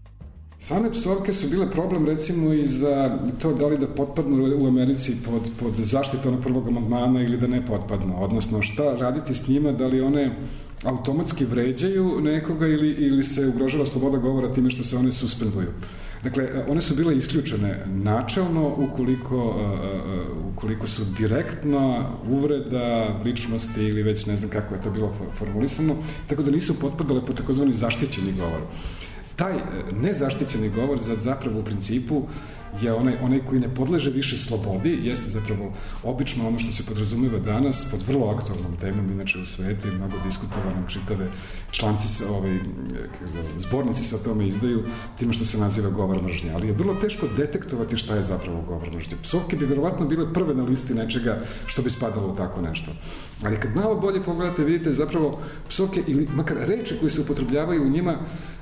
Same psovke su bile problem recimo i za to da li da potpadnu u Americi pod, pod zaštitu onog prvog amandmana ili da ne potpadnu, odnosno šta raditi s njima, da li one automatski vređaju nekoga ili, ili se ugrožava sloboda govora time što se one suspenduju. Dakle, one su bile isključene načelno ukoliko, ukoliko su direktna uvreda ličnosti ili već ne znam kako je to bilo formulisano, tako da nisu potpadale po takozvani zaštićeni govor. Taj nezaštićeni govor za zapravo u principu je onaj, onaj koji ne podleže više slobodi, jeste zapravo obično ono što se podrazumeva danas pod vrlo aktualnom temom, inače u svetu i mnogo diskutovanom, čitave članci se, ovaj, zbornici se o tome izdaju time što se naziva govor mržnje, ali je vrlo teško detektovati šta je zapravo govor mržnje. Psovke bi verovatno bile prve na listi nečega što bi spadalo u tako nešto. Ali kad malo bolje pogledate, vidite zapravo psovke ili makar reči koje se upotrebljavaju u njima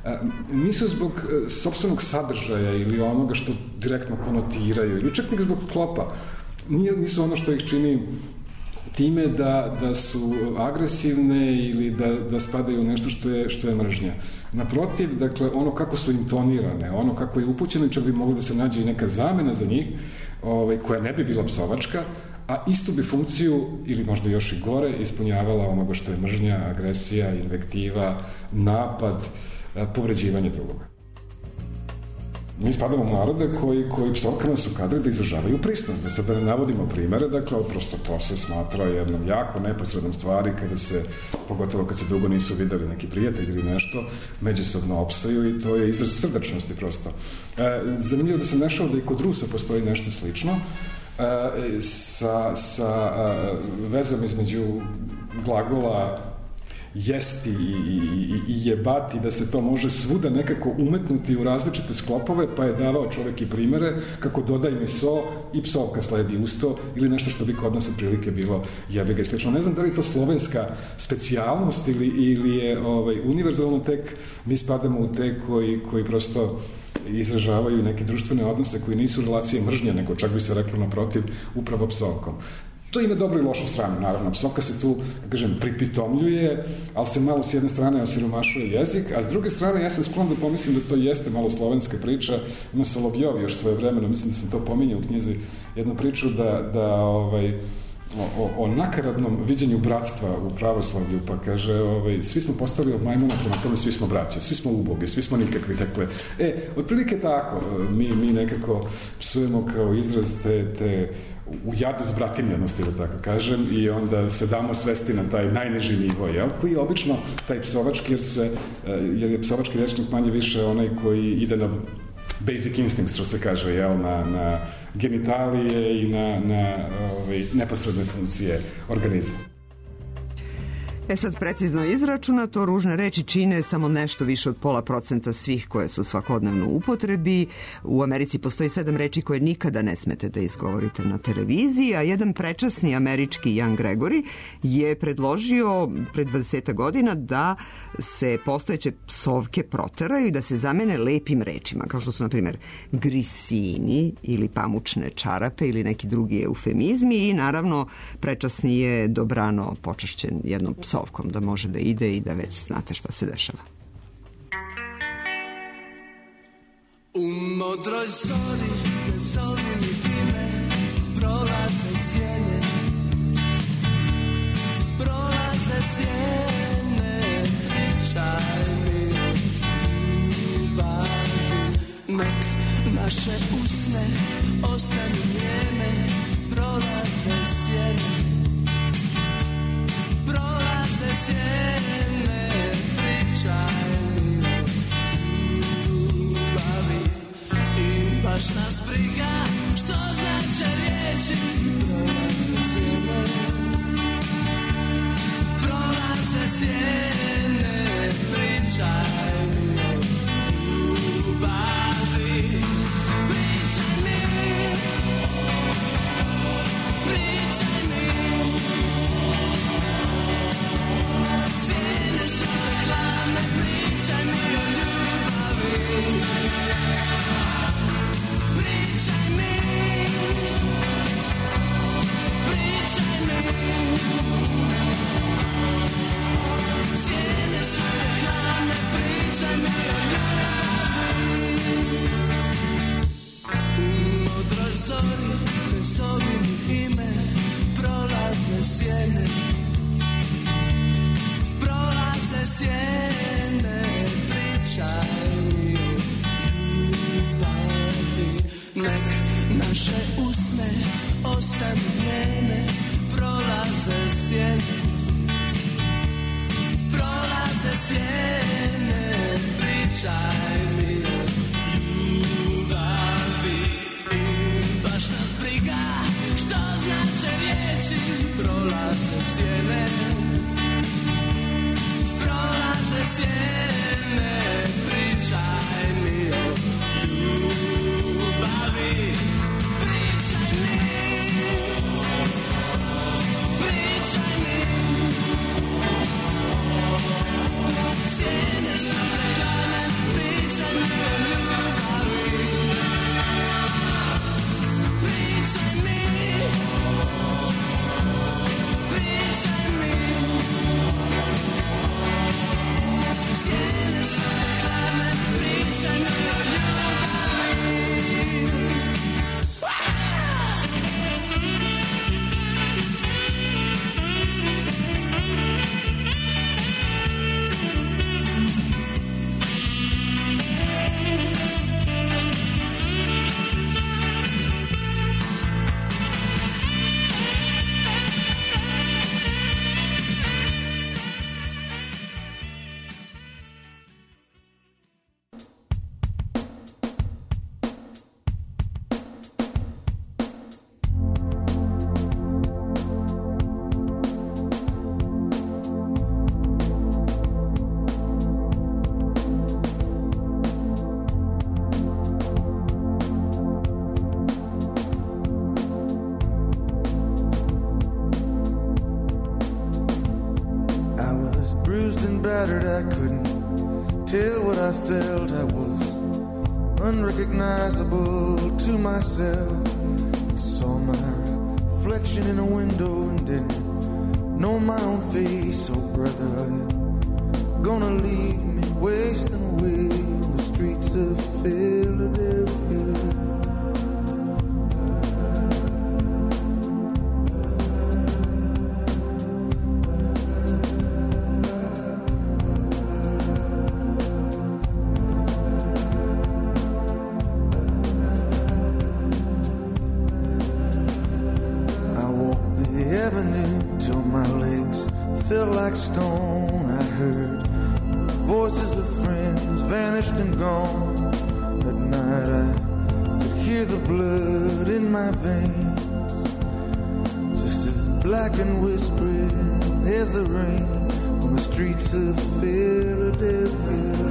nisu zbog sopstvenog sadržaja ili onoga što direktno konotiraju ili čak nek zbog klopa. Nisu ono što ih čini time da, da su agresivne ili da, da spadaju u nešto što je, što je mržnja. Naprotiv, dakle, ono kako su intonirane, ono kako je upućeno, čak bi moglo da se nađe i neka zamena za njih, ovaj, koja ne bi bila psovačka, a istu bi funkciju, ili možda još i gore, ispunjavala onoga što je mržnja, agresija, invektiva, napad, povređivanje drugoga. Mi spadamo u narode koji, koji psovkama su kadri da izražavaju prisnost, da se da ne navodimo primere, dakle, prosto to se smatra jednom jako neposrednom stvari kada se, pogotovo kad se dugo nisu videli neki prijatelj ili nešto, međusobno opsaju i to je izraz srdačnosti prosto. E, zanimljivo da sam našao da i kod Rusa postoji nešto slično, e, sa, sa a, vezom između glagola jesti i, i, i jebati, da se to može svuda nekako umetnuti u različite sklopove, pa je davao čovek i primere kako dodaj mi so i psovka sledi usto ili nešto što bi kod nas otprilike bilo jebega i slično. Ne znam da li je to slovenska specijalnost ili, ili je ovaj, univerzalno tek, mi spadamo u te koji, koji prosto izražavaju neke društvene odnose koji nisu relacije mržnje, nego čak bi se reklo naprotiv upravo psovkom. To ima dobro i lošu stranu, naravno. Psovka se tu, da kažem, pripitomljuje, ali se malo s jedne strane osiromašuje jezik, a s druge strane ja sam sklon da pomislim da to jeste malo slovenska priča. Ima Solovjov još svoje vremeno, mislim da sam to pominjao u knjizi, jednu priču da, da ovaj, o, o, o nakaradnom viđenju bratstva u pravoslavlju, pa kaže, ovaj, svi smo postali od majmuna, prema tome svi smo braće, svi smo ubogi, svi smo nikakvi, dakle, e, otprilike tako, mi, mi nekako psujemo kao izraz te, te u jadu zbratimljenosti, da tako kažem, i onda se damo svesti na taj najniži nivo, jel? Koji je obično taj psovački, jer, se, jer je psovački rečnik manje više onaj koji ide na basic instinct, što se kaže, jel? Na, na genitalije i na, na ovaj, neposredne funkcije organizma. E sad, precizno izračunato, ružne reči čine samo nešto više od pola procenta svih koje su svakodnevno u upotrebi. U Americi postoji sedam reči koje nikada ne smete da izgovorite na televiziji, a jedan prečasni američki Jan Gregory je predložio pred dvadeset godina da se postojeće psovke proteraju i da se zamene lepim rečima, kao što su, na primjer, grisini ili pamučne čarape ili neki drugi eufemizmi i, naravno, prečasni je dobrano počašćen jednom psovkom da može da ide i da već znate šta se dešava. U modroj zori, ne zori mi time, prolaze sjene, prolaze sjene, pričaj mi o ljubavi. Nek naše usne ostanu njeme, prolaze sjene, prolaze sjene, pričaj mi o ljubavi. I baš nas briga što znače riječi, prolaze sjene, prolaze sjene, pričaj mi o ljubavi. Pričaj mi, pričaj mi, sjene su reklame, pričaj mi o ljubavi. Pričaj mi, pričaj mi, sjene su reklame, pričaj mi o ljubavi. U modroj zori, ne zovi mi ime, prolaze sjene, prolaze sjene, pričaj mi o ljubavi. Nek naše usne ostanu njene, prolaze sjene, prolaze sjene, pričaj mi o ljubavi. I baš nas briga što znače riječi, prolaze sjene, prolaze sjene, pričaj mi o ljubavi. Pričaj mi, pričaj mi, sjene su reklame, pričaj mi o ljubavi. Pričaj mi, pričaj mi, sjene su reklame, pričaj mi o ljubavi. I felt I was unrecognizable to myself. I saw my reflection in a window and didn't know my own face. So brother, are you gonna leave me wasting away on the streets of Philadelphia? Stone, I heard the voices of friends vanished and gone. At night I could hear the blood in my veins, just as black and whispering as the rain on the streets of Philadelphia.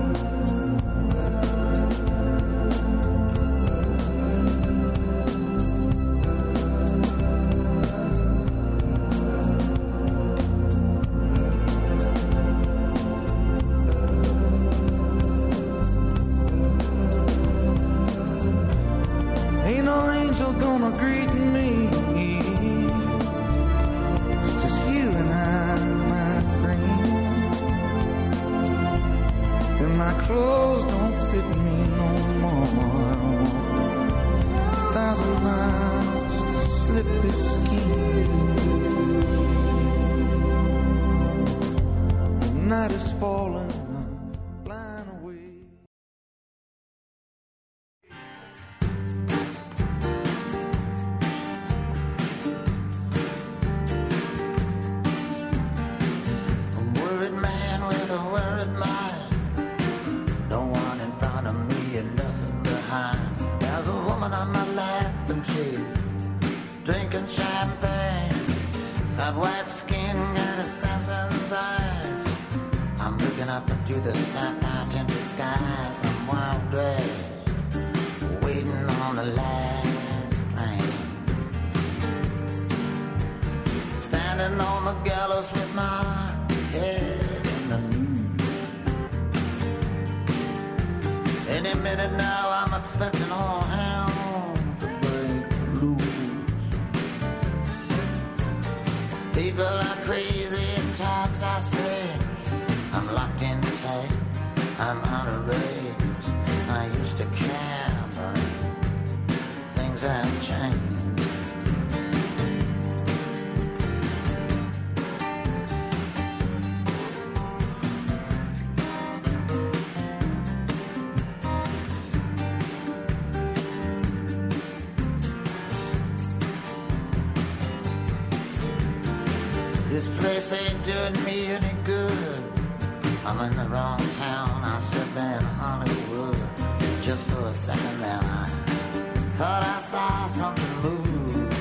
This place ain't doing me any good. I'm in the wrong town. I said there in Hollywood. Just for a second there I thought I saw something move.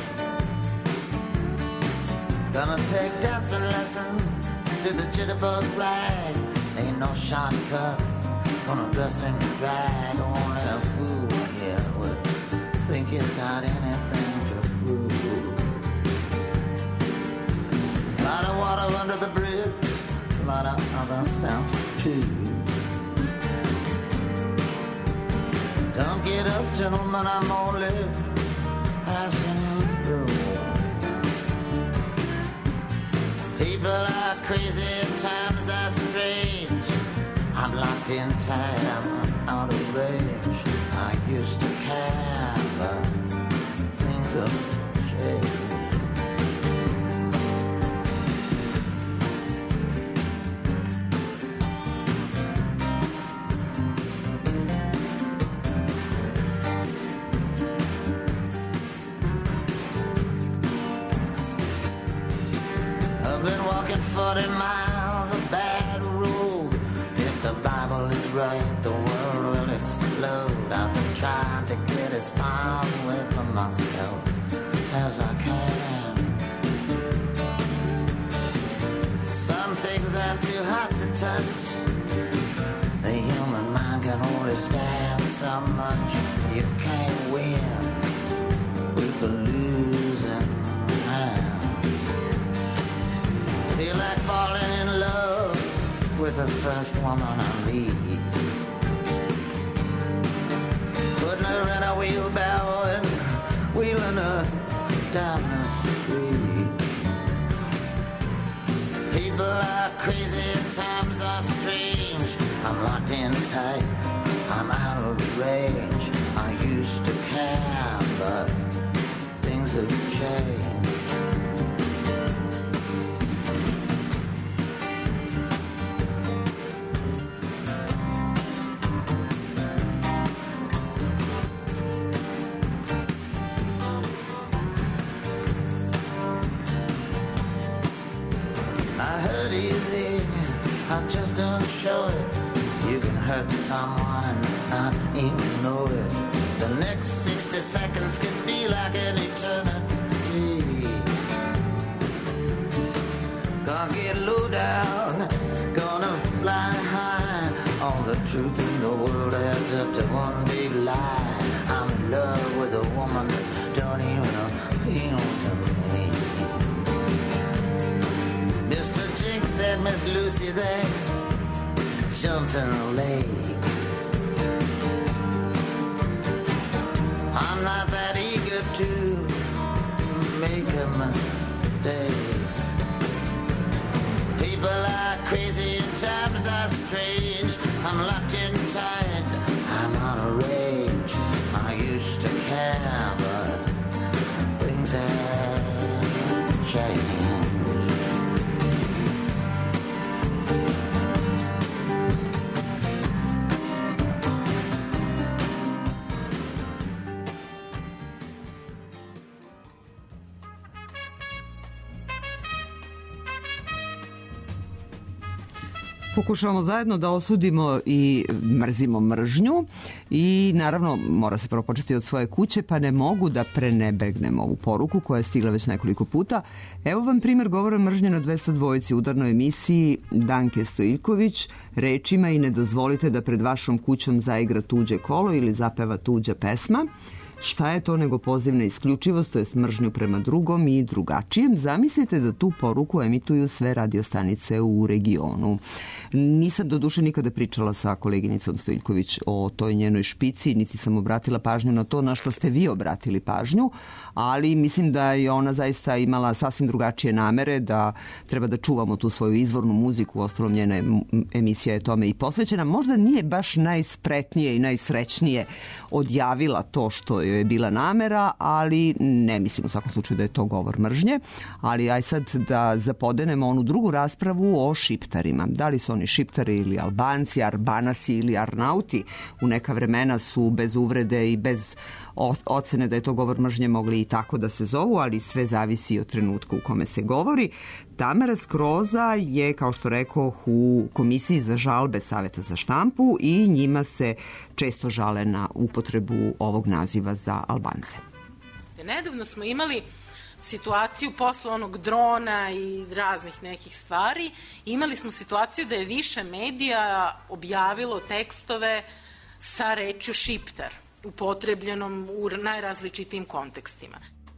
Gonna take dancing lessons to the jitterbug rag. Ain't no shortcuts. Gonna dress in drag. Only a fool here would think he's got anything to prove. A lot of water under the bridge, a lot of other stuff too. Don't get up, gentlemen, I'm only passing through. People are crazy, times are strange. I'm locked in tight, I'm out of range. I used to care, but things have changed. forty miles of bad road. If the Bible is right, the world will explode. I've been trying to get as far away from myself as I can. Some things are too hot to touch. The human mind can only stand so much. You can't win with the losing hand. Feel like falling in love with the first woman I meet. a wheelbarrow and wheeling her down the street. People are crazy, times are strange. I'm locked in tight, I'm out of range. I used to care, but things have changed. I just don't show it. You can hurt someone and not even know it. The next sixty seconds can be like an eternity. Gonna get low down, gonna fly high. All the truth in the world adds up to one big lie. I'm in love with a woman that don't even appeal to me. Mister Jinx said Miss Lucy there jumped in the lake. I'm not that eager to make a mistake. People are crazy and times are strange. I'm locked in tight, I'm out of range. I used to care, but things have changed. Pokušavamo zajedno da osudimo i mrzimo mržnju i naravno mora se prvo početi od svoje kuće, pa ne mogu da prenebegnemo ovu poruku koja je stigla već nekoliko puta. Evo vam primjer govora mržnje na dvesta dvojici u udarnoj emisiji Danke Stojiljković rečima i ne dozvolite da pred vašom kućom zaigra tuđe kolo ili zapeva tuđa pesma. Šta je to nego poziv na isključivost, to je mržnju prema drugom i drugačijem. Zamislite da tu poruku emituju sve radiostanice u regionu. Nisam do duše nikada pričala sa koleginicom Stojiljković o toj njenoj špici, niti sam obratila pažnju na to na što ste vi obratili pažnju, ali mislim da je ona zaista imala sasvim drugačije namere, da treba da čuvamo tu svoju izvornu muziku, ostalom njena emisija je tome i posvećena. Možda nije baš najspretnije i najsrećnije odjavila to što je bila namera, ali ne mislim u svakom slučaju da je to govor mržnje. Ali aj sad da zapodenemo onu drugu raspravu o šiptarima. Da li su oni šiptari ili Albanci, Arbanasi ili Arnauti? U neka vremena su bez uvrede i bez ocene da je to govor mržnje mogli i tako da se zovu, ali sve zavisi od trenutka u kome se govori. Tamara Skroza je, kao što rekao, u Komisiji za žalbe Saveta za štampu i njima se često žale na upotrebu ovog naziva za Albance. Nedavno smo imali situaciju posle onog drona i raznih nekih stvari. Imali smo situaciju da je više medija objavilo tekstove sa rečju šiptar, upotrebljenom u najrazličitijim kontekstima.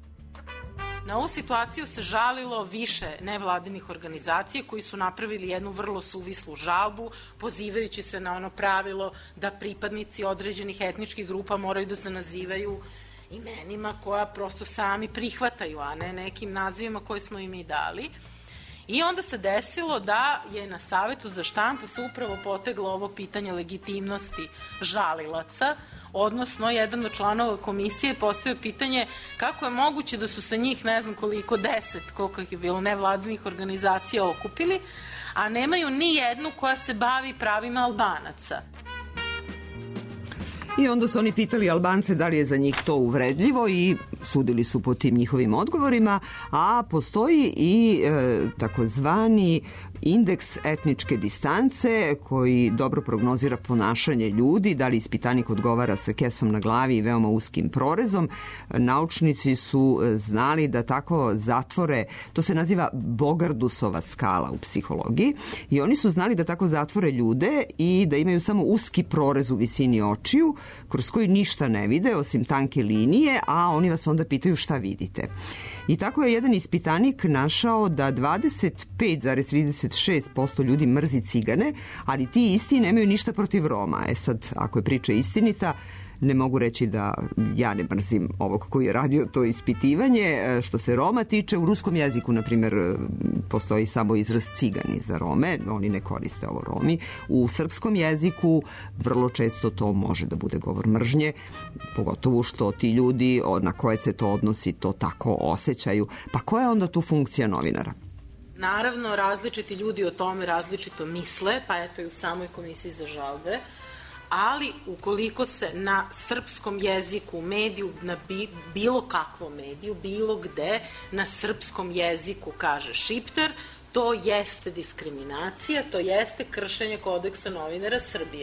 Na ovu situaciju se žalilo više nevladinih organizacija koji su napravili jednu vrlo suvislu žalbu, pozivajući se na ono pravilo da pripadnici određenih etničkih grupa moraju da se nazivaju imenima koja prosto sami prihvataju, a ne nekim nazivima koje smo im i dali. I onda se desilo da je na Savetu za štampu se upravo poteglo ovo pitanje legitimnosti žalilaca, odnosno jedan od članova komisije postavio pitanje kako je moguće da su sa njih ne znam koliko deset, koliko ih je bilo nevladinih organizacija okupili, a nemaju ni jednu koja se bavi pravima Albanaca. I onda su oni pitali Albance da li je za njih to uvredljivo i sudili su po tim njihovim odgovorima, a postoji i e, takozvani indeks etničke distance koji dobro prognozira ponašanje ljudi, da li ispitanik odgovara sa kesom na glavi i veoma uskim prorezom. Naučnici su znali da tako zatvore, to se naziva Bogardusova skala u psihologiji, i oni su znali da tako zatvore ljude i da imaju samo uski prorez u visini očiju, kroz koji ništa ne vide osim tanke linije, a oni vas onda pitaju šta vidite. I tako je jedan ispitanik našao da dvadeset pet zarez trideset šest posto ljudi mrzi cigane, ali ti isti nemaju ništa protiv Roma. E sad, ako je priča istinita, Ne mogu reći da ja ne mrzim ovog koji je radio to ispitivanje. Što se Roma tiče, u ruskom jeziku, na primjer, postoji samo izraz cigani za Rome, oni ne koriste ovo Romi. U srpskom jeziku vrlo često to može da bude govor mržnje, pogotovo što ti ljudi na koje se to odnosi to tako osjećaju. Pa koja je onda tu funkcija novinara? Naravno, različiti ljudi o tome različito misle, pa eto i u samoj komisiji za žalbe, ali ukoliko se na srpskom jeziku, mediju, na bi, bilo kakvom mediju, bilo gde, na srpskom jeziku kaže šiptar, to jeste diskriminacija, to jeste kršenje kodeksa novinara Srbije.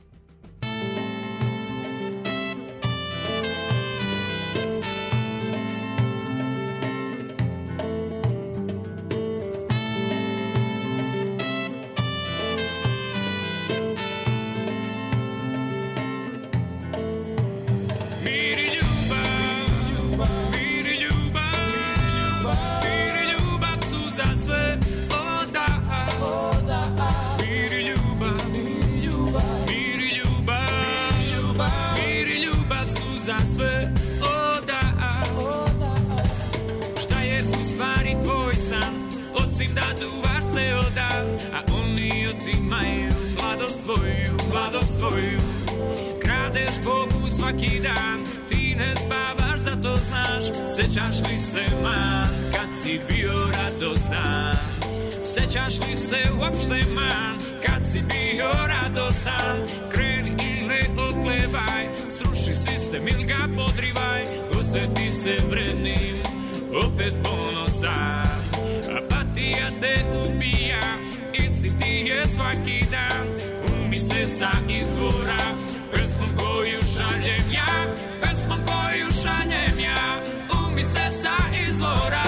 Da duvaš ceo dan, a oni otimaju mladost tvoju, mladost tvoju. Kradeš Bogu svaki dan, ti ne spavaš, zato znaš. Sećaš li se, man, kad si bio radostan? Sećaš li se uopšte, man, kad si bio radostan? Kreni i ne odglevaj, sruši sistem ili ga podrivaj. Osjeti se vrednim, opet ponosan. Apatija te ubija, isti ti je svaki dan. Umi se sa izvora, pesmom koju šaljem ja, pesmom koju šaljem ja. Umi se sa izvora.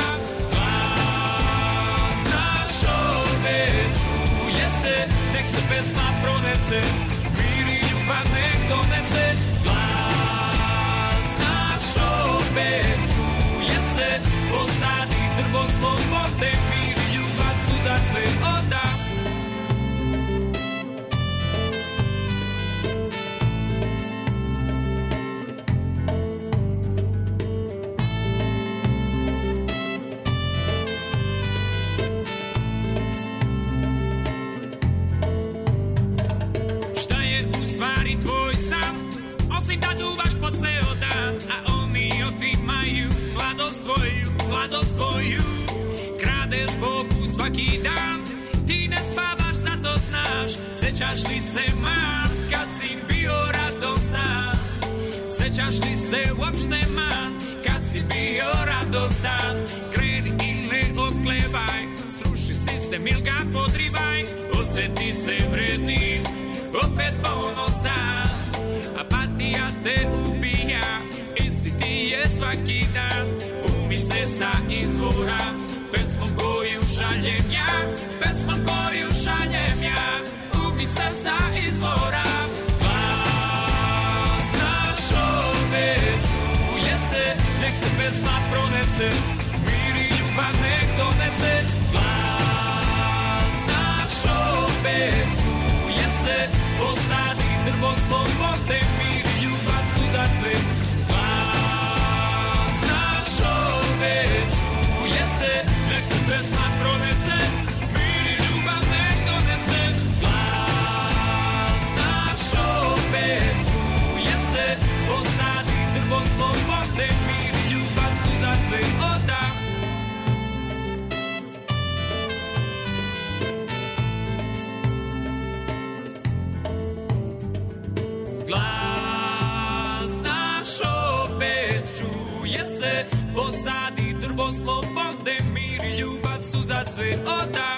Glas naš ovde čuje se, nek se pesma pronese, mir i ljubav nek donese. Glas naš ovde čuje se, posadi drvo slobode, mir i ljubav su za sve oda. Šta je u stvari tvoj san, osim da duvaš po ceo dan, a oni otimaju mladost tvoju, mladost tvoju. Kradeš Bogu svaki dan, ti ne spavaš, zato znaš. Sećaš li se, man, kad si bio radostan? Sećaš li se uopšte, man, kad si bio radostan? Kreni i ne odglevaj, sruši sistem ili ga podrivaj. Osjeti se vrednim, opet ponosan. Apatija te ubija, isti ti je svaki dan. Umi se sa izvora, pesmom koju šaljem ja, pesmom koju šaljem ja. Umi se sa izvora. Glas naš ovde čuje se, nek se pesma pronese, mir i ljubav nek donese. Glas naš ovde čuje se, posadi drvo slobode, mir i ljubav su za sve. Glas naš ovde čuje se, nek se pesma pronese, mir i ljubav nek donese. Glas naš opet čuje se, posadi drvo slobode, mir i ljubav su za sve oda. Glas naš opet čuje se, posadi drvo slobode, mir i ljubav su za sve oda.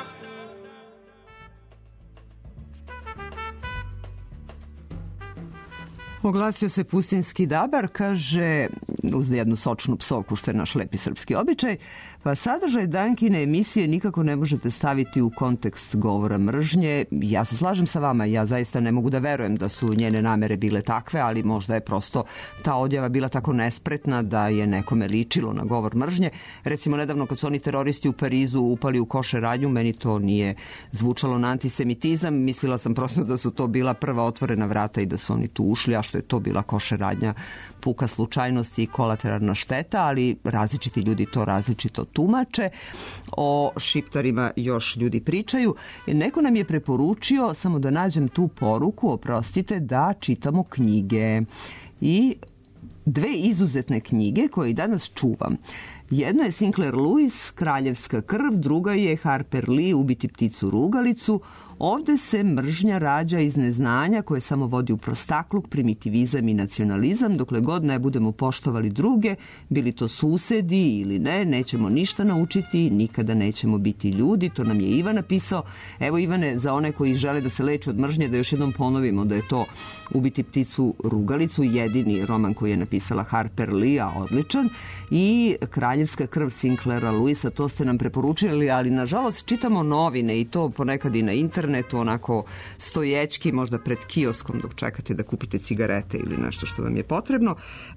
Oglasio se Pustinski dabar, kaže uz jednu sočnu psovku, što je naš lepi srpski običaj. Pa sadržaj Dankine emisije nikako ne možete staviti u kontekst govora mržnje. Ja se slažem sa vama, ja zaista ne mogu da verujem da su njene namere bile takve, ali možda je prosto ta odjava bila tako nespretna da je nekome ličilo na govor mržnje. Recimo, nedavno kad su oni teroristi u Parizu upali u koše radnju, meni to nije zvučalo na antisemitizam. Mislila sam prosto da su to bila prva otvorena vrata i da su oni tu ušli, a što je to bila koše radnja, puka slučajnosti i kolateralna šteta, ali različiti ljudi to različito tumače. O šiptarima još ljudi pričaju. Neko nam je preporučio, samo da nađem tu poruku, oprostite, da čitamo knjige. I dve izuzetne knjige koje i danas čuvam. Jedna je Sinclair Lewis, Kraljevska krv, druga je Harper Lee, Ubiti pticu rugalicu. Ovde se mržnja rađa iz neznanja koje samo vodi u prostakluk, primitivizam i nacionalizam. Dokle god ne budemo poštovali druge, bili to susedi ili ne, nećemo ništa naučiti, nikada nećemo biti ljudi. To nam je Ivan napisao. Evo, Ivane, za one koji žele da se leče od mržnje, da još jednom ponovimo da je to Ubiti pticu rugalicu, jedini roman koji je napisala Harper Lee, a odličan, i Kraljevska krv Sinclaira Lewisa, to ste nam preporučili, ali nažalost čitamo novine i to ponekad i na internetu, onako stojećki, možda pred kioskom dok čekate da kupite cigarete ili nešto što vam je potrebno.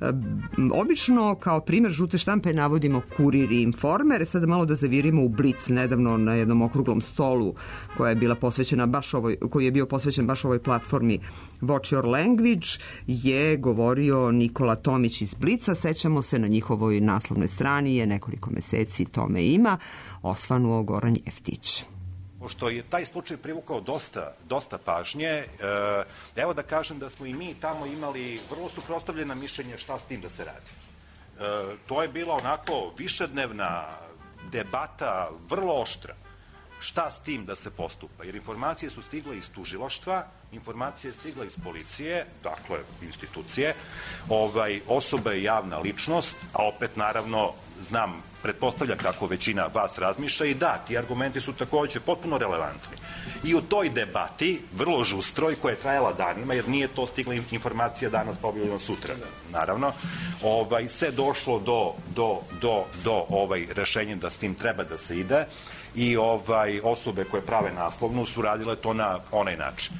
Obično kao primjer žute štampe navodimo Kurir i Informer. Sada malo da zavirimo u Blic. Nedavno na jednom okruglom stolu koja je bila posvećena baš ovoj, koji je bio posvećen baš ovoj platformi Watch Your Language je govorio Nikola Tomić iz Blica. Sećamo se, na njihovoj naslovnoj strani je nekoliko meseci tome ima osvanuo Goran Jeftić. Pošto je taj slučaj privukao dosta, dosta pažnje, evo da kažem da smo i mi tamo imali vrlo suprotstavljena mišljenja šta s tim da se radi. To je bila onako višednevna debata, vrlo oštra. Šta s tim da se postupa? Jer informacije su stigle iz tužilaštva, informacije je stigla iz policije, dakle institucije, ovaj, osoba je javna ličnost, a opet naravno znam, pretpostavlja kako većina vas razmišlja i da, ti argumenti su takođe potpuno relevantni. I u toj debati, vrlo žustroj, koja je trajala danima, jer nije to stigla informacija danas pa objavljeno sutra, naravno, ovaj, se došlo do, do, do, do ovaj, rešenja da s tim treba da se ide i ovaj, osobe koje prave naslovnu su radile to na onaj način.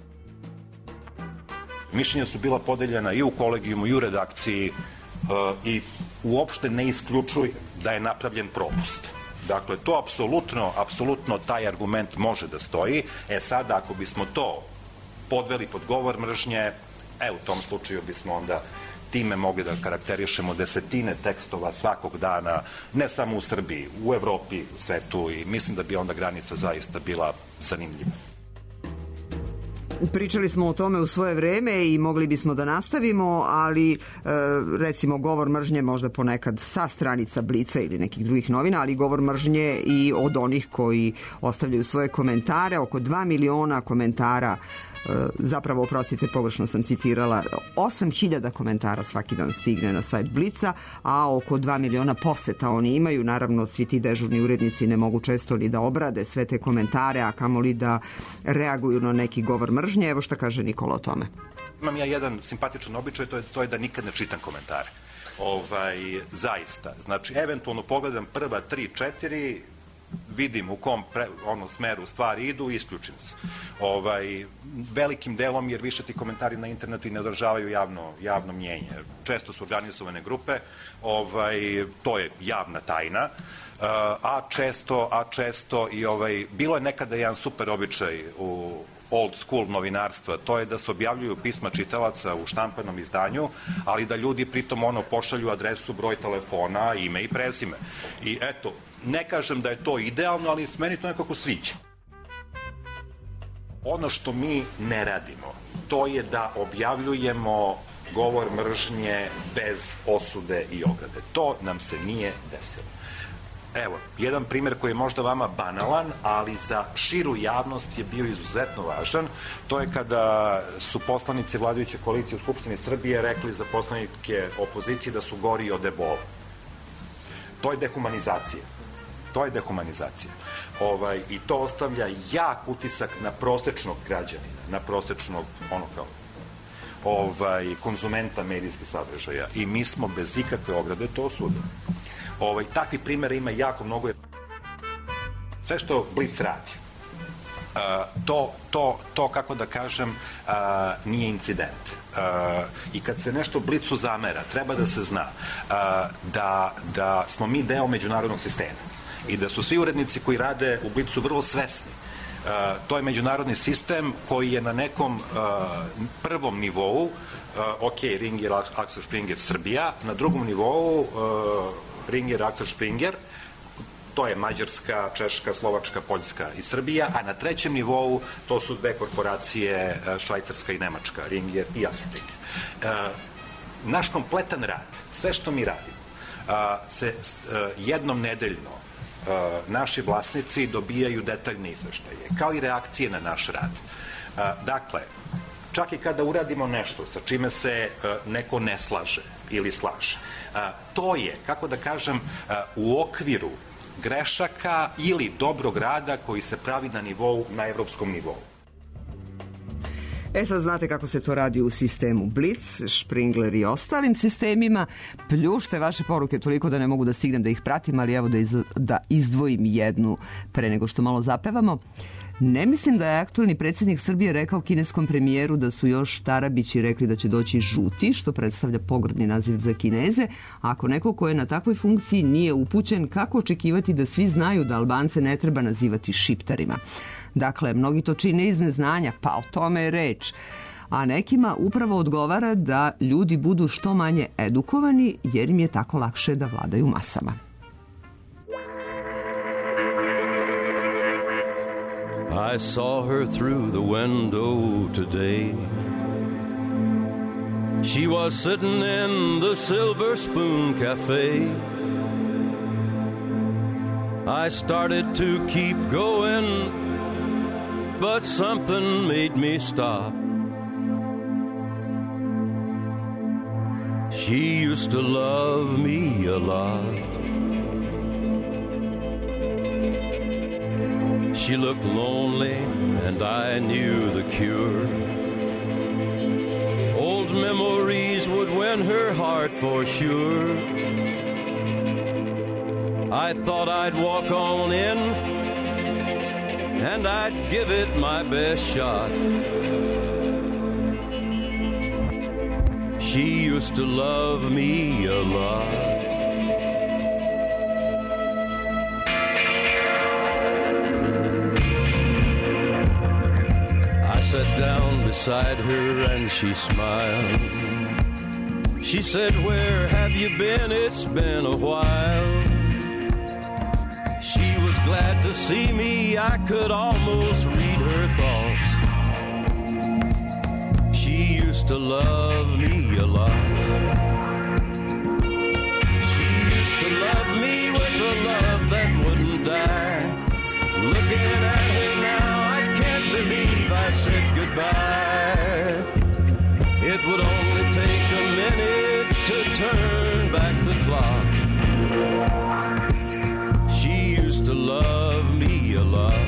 Mišljenja su bila podeljena i u kolegijumu i u redakciji uh, i uopšte ne isključuje da je napravljen propust. Dakle, to apsolutno, apsolutno taj argument može da stoji. E sada, ako bismo to podveli pod govor mržnje, e, u tom slučaju bismo onda time mogli da karakterišemo desetine tekstova svakog dana, ne samo u Srbiji, u Evropi, u svetu, i mislim da bi onda granica zaista bila zanimljiva. Pričali smo o tome u svoje vreme i mogli bismo da nastavimo, ali e, recimo govor mržnje možda ponekad sa stranica Blica ili nekih drugih novina, ali govor mržnje i od onih koji ostavljaju svoje komentare, oko dva miliona komentara, zapravo, oprostite, pogrešno sam citirala, osam hiljada komentara svaki dan stigne na sajt Blica, a oko dva miliona poseta oni imaju. Naravno, svi ti dežurni urednici ne mogu često li da obrade sve te komentare, a kamoli da reaguju na neki govor mržnje. Evo šta kaže Nikola o tome. Imam ja jedan simpatičan običaj, to je, to je da nikad ne čitam komentare. Ovaj, zaista. Znači, eventualno pogledam prva tri, četiri, vidim u kom pre, ono, smeru stvari idu i isključim se. Ovaj, velikim delom, jer više ti komentari na internetu i ne održavaju javno, javno mnjenje. Često su organizovane grupe, ovaj, to je javna tajna, a često, a često i ovaj, bilo je nekada jedan super običaj u old school novinarstva, to je da se objavljuju pisma čitalaca u štampanom izdanju, ali da ljudi pritom ono pošalju adresu, broj telefona, ime i prezime. I eto, ne kažem da je to idealno, ali meni to nekako sviđa. Ono što mi ne radimo, to je da objavljujemo govor mržnje bez osude i ograde. To nam se nije desilo. Evo, jedan primjer koji je možda vama banalan, ali za širu javnost je bio izuzetno važan. To je kada su poslanici vladajuće koalicije u Skupštini Srbije rekli za poslanike opozicije da su gori od ebola. To je dehumanizacija. To je dehumanizacija. Ovaj, I to ostavlja jak utisak na prosečnog građanina, na prosečnog, ono kao, ovaj, konzumenta medijskih sadržaja i mi smo bez ikakve ograde to osudili. Ovaj, takvi primjera ima jako mnogo. Sve što Blic radi, Uh, to, to, to, kako da kažem, uh, nije incident. Uh, I kad se nešto Blicu zamera, treba da se zna uh, da, da smo mi deo međunarodnog sistema i da su svi urednici koji rade u Blicu vrlo svesni. Uh, to je međunarodni sistem koji je na nekom uh, prvom nivou, uh, ok, Ringer, Axel Springer, Srbija, na drugom nivou uh, Ringer, Axel Springer, to je Mađarska, Češka, Slovačka, Poljska i Srbija, a na trećem nivou to su dve korporacije, Švajcarska i Nemačka, Ringer i Asperger. Naš kompletan rad, sve što mi radimo, se jednom nedeljno naši vlasnici dobijaju detaljne izveštaje, kao i reakcije na naš rad. Dakle, čak i kada uradimo nešto sa čime se neko ne slaže ili slaže, to je, kako da kažem, u okviru grešaka ili dobrog rada koji se pravi na nivou, na evropskom nivou. E sad znate kako se to radi u sistemu Blic, Springler i ostalim sistemima. Pljušte vaše poruke toliko da ne mogu da stignem da ih pratim, ali evo da, iz, da izdvojim jednu pre nego što malo zapevamo. Ne mislim da je aktualni predsjednik Srbije rekao kineskom premijeru da su još Tarabići rekli da će doći žuti, što predstavlja pogrdni naziv za Kineze. Ako neko ko je na takvoj funkciji nije upućen, kako očekivati da svi znaju da Albance ne treba nazivati šiptarima? Dakle, mnogi to čine iz neznanja, pa o tome je reč. A nekima upravo odgovara da ljudi budu što manje edukovani, jer im je tako lakše da vladaju masama. I saw her through the window today. She was sitting in the Silver Spoon Cafe. I started to keep going, but something made me stop. She used to love me a lot. She looked lonely, and I knew the cure. Old memories would win her heart for sure. I thought I'd walk on in, and I'd give it my best shot. She used to love me a lot. Sat down beside her and she smiled. She said, "Where have you been? It's been a while." She was glad to see me. I could almost read her thoughts. She used to love me a lot. She used to love me with a love that wouldn't die. Looking at her now, I can't believe I said goodbye. It would only take a minute to turn back the clock. She used to love me a lot.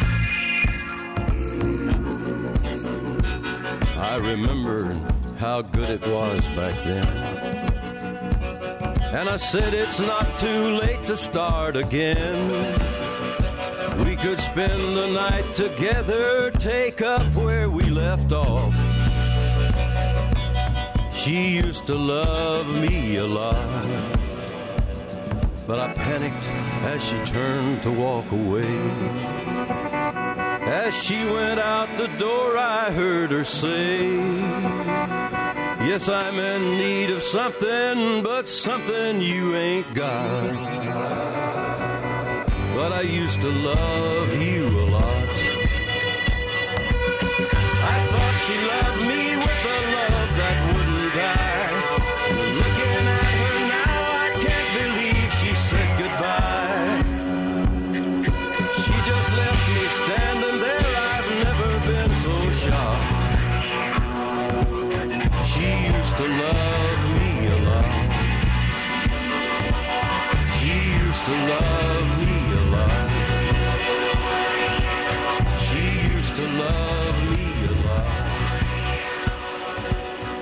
I remember how good it was back then. And I said it's not too late to start again. We could spend the night together, take up where we left off. She used to love me a lot, but I panicked as she turned to walk away. As she went out the door, I heard her say, "Yes, I'm in need of something, but something you ain't got. But I used to love you a lot." I thought she loved me with a love that wouldn't die. Looking at her now, I can't believe she said goodbye. She just left me standing there. I've never been so shocked. She used to love me a lot. She used to love me. She used to love me a lot.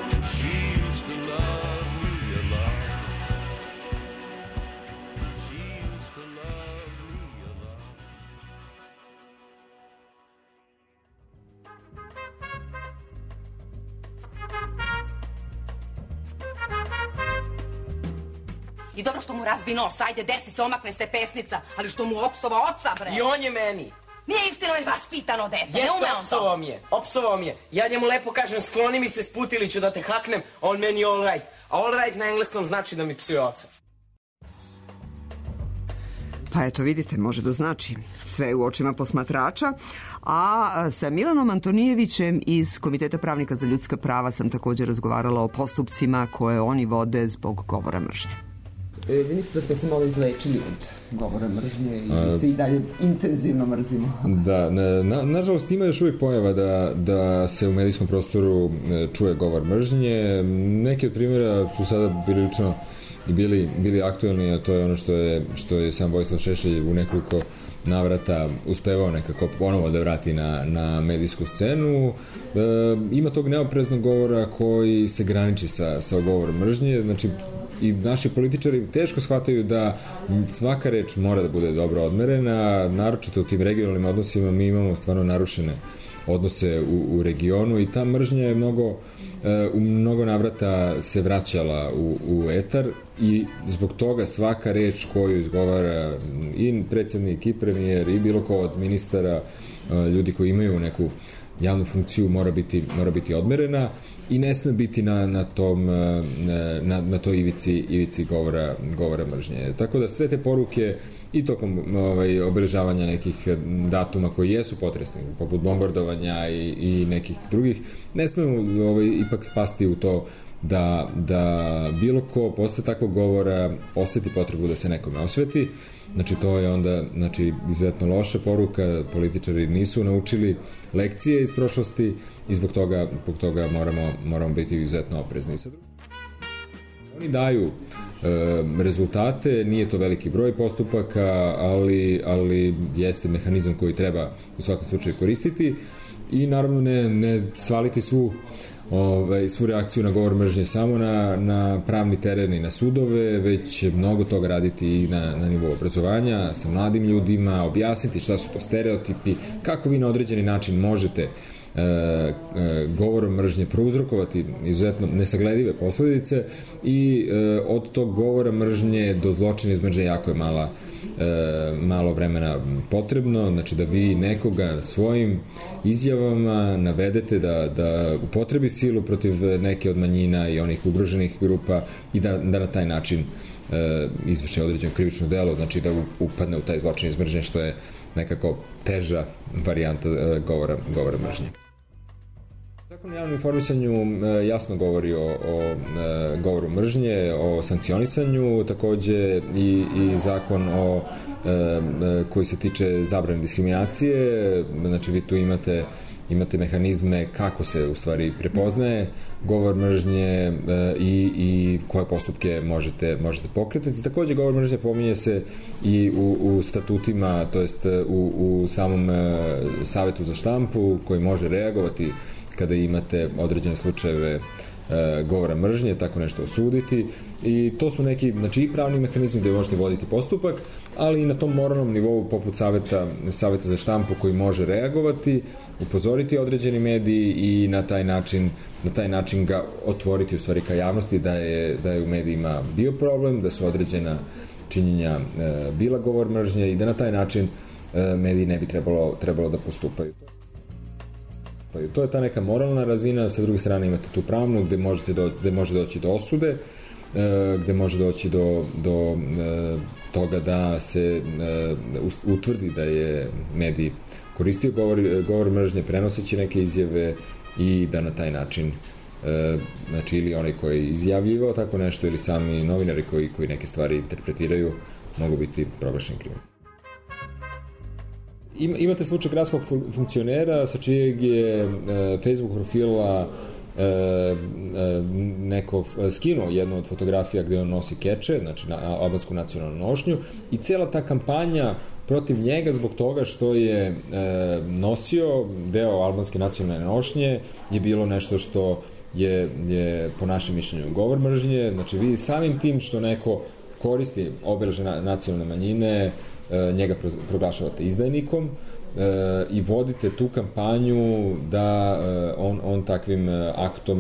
I dobro što mu razbi nos, ajde, desi se, omakne se pesnica, ali što mu opsova oca, bre. I on je meni. Nije istina li vaspitano dete, ne Jeste, ume on to. opsovao mi je, opsovao mi je. Ja njemu lepo kažem, skloni mi se, Sputiliću, da te haknem, a on meni all right. A all right na engleskom znači da mi psuje oca. Pa eto, vidite, može da znači sve u očima posmatrača. A sa Milanom Antonijevićem iz Komiteta pravnika za ljudska prava sam također razgovarala o postupcima koje oni vode zbog govora mržnje. E, vi mislite da smo se malo izlečili od govora mržnje i A, se i dalje intenzivno mrzimo? Da, na, nažalost ima još uvijek pojava da, da se u medijskom prostoru čuje govor mržnje. Neki od primjera su sada bili lično i bili, bili aktuelni, a to je ono što je, što je sam Vojislav Šešelj u nekoliko navrata uspevao nekako ponovo da vrati na, na medijsku scenu. E, ima tog neopreznog govora koji se graniči sa, sa govorom mržnje, znači i naši političari teško shvataju da svaka reč mora da bude dobro odmerena, naročito u tim regionalnim odnosima mi imamo stvarno narušene odnose u, u regionu i ta mržnja je mnogo u mnogo navrata se vraćala u, u etar i zbog toga svaka reč koju izgovara i predsjednik i premijer i bilo ko od ministara, ljudi koji imaju neku javnu funkciju mora biti, mora biti odmerena i ne sme biti na, na tom na, na toj ivici, ivici govora, govora mržnje. Tako da sve te poruke i tokom ovaj, obeležavanja nekih datuma koji jesu potresni, poput bombardovanja i, i nekih drugih, ne smemo ovaj, ipak spasti u to da, da bilo ko posle takvog govora oseti potrebu da se nekome osveti. Znači to je onda znači, izuzetno loša poruka, političari nisu naučili lekcije iz prošlosti i zbog toga, zbog toga moramo, moramo biti izuzetno oprezni. Oni daju e, rezultate, nije to veliki broj postupaka, ali, ali jeste mehanizam koji treba u svakom slučaju koristiti i naravno ne, ne svaliti svu Ove, svu reakciju na govor mržnje samo na, na pravni teren i na sudove, već mnogo toga raditi i na, na nivou obrazovanja sa mladim ljudima, objasniti šta su to stereotipi, kako vi na određeni način možete e, e, govorom mržnje prouzrokovati izuzetno nesagledive posledice i e, od tog govora mržnje do zločina iz mržnje jako je mala E, malo vremena potrebno, znači da vi nekoga svojim izjavama navedete da, da upotrebi silu protiv neke od manjina i onih ugroženih grupa i da, da na taj način e, izvrši određeno krivično delo, znači da upadne u taj zločin iz mržnje, što je nekako teža varijanta e, govora, govora mržnje. Zakon o javnom informisanju jasno govori o, o govoru mržnje, o sankcionisanju, takođe i, i zakon o, koji se tiče zabrane diskriminacije, znači vi tu imate, imate mehanizme kako se u stvari prepoznaje govor mržnje i, i koje postupke možete, možete pokretati. Takođe govor mržnje pominje se i u, u statutima, to jest u, u samom Savetu za štampu koji može reagovati kada imate određene slučajeve e, govora mržnje, tako nešto osuditi i to su neki, znači i pravni mehanizmi gde možete voditi postupak, ali i na tom moralnom nivou poput saveta, saveta za štampu koji može reagovati, upozoriti određeni mediji i na taj način, na taj način ga otvoriti u stvari ka javnosti da je, da je u medijima bio problem, da su određena činjenja e, bila govor mržnje i da na taj način e, mediji ne bi trebalo, trebalo da postupaju. To je ta neka moralna razina, sa druge strane imate tu pravnu gde, možete do, gde može doći do osude, gde može doći do, do toga da se utvrdi da je medij koristio govor, govor mržnje, prenoseći neke izjave i da na taj način znači ili onaj koji je izjavljivao tako nešto ili sami novinari koji, koji neke stvari interpretiraju mogu biti proglašeni krivim. Imate slučaj gradskog funkcionera sa čijeg je e, Facebook profila e, e, neko skinuo jednu od fotografija gde on nosi keče, znači na, albansku nacionalnu nošnju i cela ta kampanja protiv njega zbog toga što je e, nosio deo albanske nacionalne nošnje je bilo nešto što je, je po našem mišljenju govor mržnje, znači vi samim tim što neko koristi obeleže na, nacionalne manjine njega proglašavate izdajnikom e, i vodite tu kampanju da e, on, on takvim aktom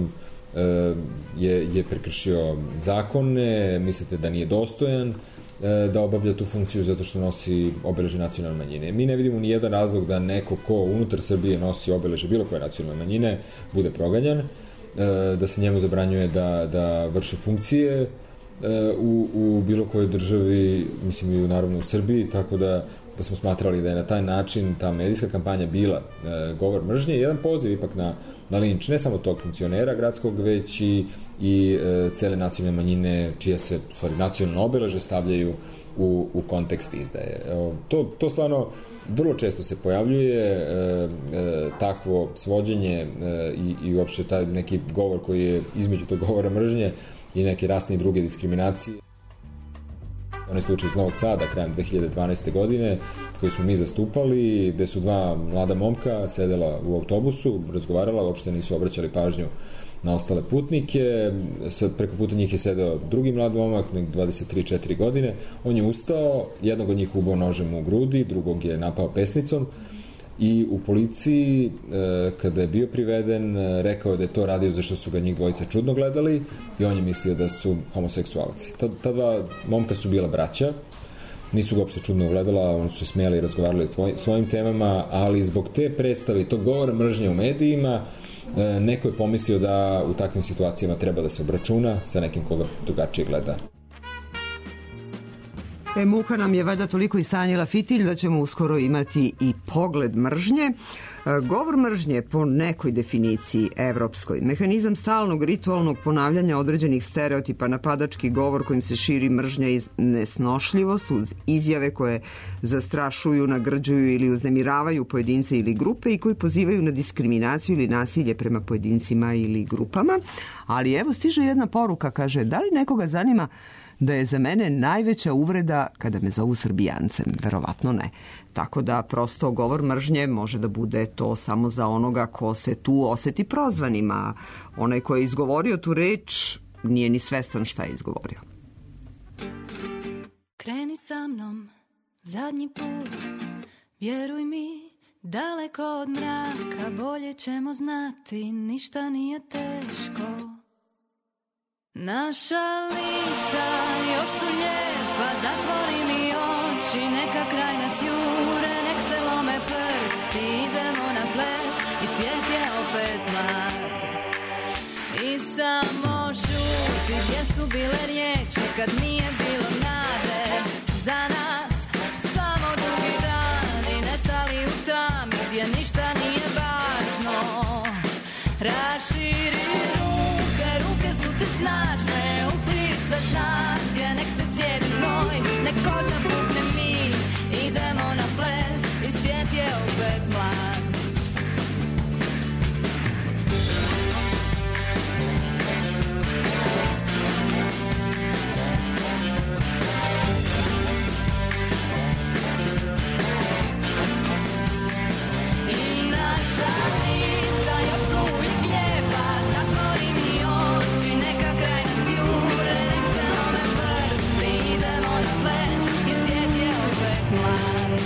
je, je prekršio zakone, mislite da nije dostojan da obavlja tu funkciju zato što nosi obeležje nacionalne manjine. Mi ne vidimo ni jedan razlog da neko ko unutar Srbije nosi obeležje bilo koje nacionalne manjine bude proganjan, da se njemu zabranjuje da, da vrši funkcije u, u bilo kojoj državi, mislim i naravno u Srbiji, tako da, da smo smatrali da je na taj način ta medijska kampanja bila govor mržnje, jedan poziv ipak na, na linč, ne samo tog funkcionera gradskog, već i, i cele nacionalne manjine čije se, stvari, nacionalno obeleže stavljaju u, u kontekst izdaje. To, to stvarno vrlo često se pojavljuje, e, e, takvo svođenje e, i, i uopšte taj neki govor koji je između tog govora mržnje i neke rasne i druge diskriminacije. Onaj slučaj iz Novog Sada krajem dve hiljade dvanaeste. godine koji smo mi zastupali, gde su dva mlada momka sedela u autobusu, razgovarala, uopšte nisu obraćali pažnju na ostale putnike, preko puta njih je sedeo drugi mlad momak, dvadeset tri četiri godine, on je ustao, jednog od njih ubao nožem u grudi, drugog je napao pesnicom i u policiji, kada je bio priveden, rekao da je to radio zašto su ga njih dvojica čudno gledali i on je mislio da su homoseksualci. Ta, ta dva momka su bila braća, nisu ga uopšte čudno gledala, oni su se smijali i razgovarali o svojim temama, ali zbog te predstave i tog govora mržnje u medijima, neko je pomislio da u takvim situacijama treba da se obračuna sa nekim koga drugačije gleda. E, muka nam je valjda toliko istanjila fitilj da ćemo uskoro imati i pogled mržnje. E, govor mržnje po nekoj definiciji evropskoj, mehanizam stalnog ritualnog ponavljanja određenih stereotipa, napadački govor kojim se širi mržnja i nesnošljivost uz izjave koje zastrašuju, nagrđuju ili uznemiravaju pojedince ili grupe i koji pozivaju na diskriminaciju ili nasilje prema pojedincima ili grupama. Ali evo stiže jedna poruka, kaže, da li nekoga zanima da je za mene najveća uvreda kada me zovu Srbijancem? Verovatno ne. Tako da prosto govor mržnje može da bude to samo za onoga ko se tu oseti prozvanim, a onaj ko je izgovorio tu reč nije ni svestan šta je izgovorio. Kreni sa mnom zadnji put, vjeruj mi, daleko od mraka, bolje ćemo znati, ništa nije teško. Naša lica još su lijepa, zatvori mi oči, neka kraj nas jure, nek se lome prsti, idemo na ples i svijet je opet mlad. I samo šuti, gdje su bile riječi kad nije bilo nade, za nas samo dugi dani, nestali u tami gdje ništa nije važno. Raširi ruke, ruke su ti snažne, upri sve snage, nek se cijedi znoj, nek kođa pukne mi, idemo na ples i svijet je opet mlad. I naša lica još su uvijek lijepa, zatvori mi oči, neka kraj nas jure, nek se lome prsti, idemo na ples i svijet je opet mlad.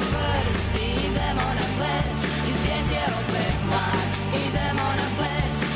Idemo na ples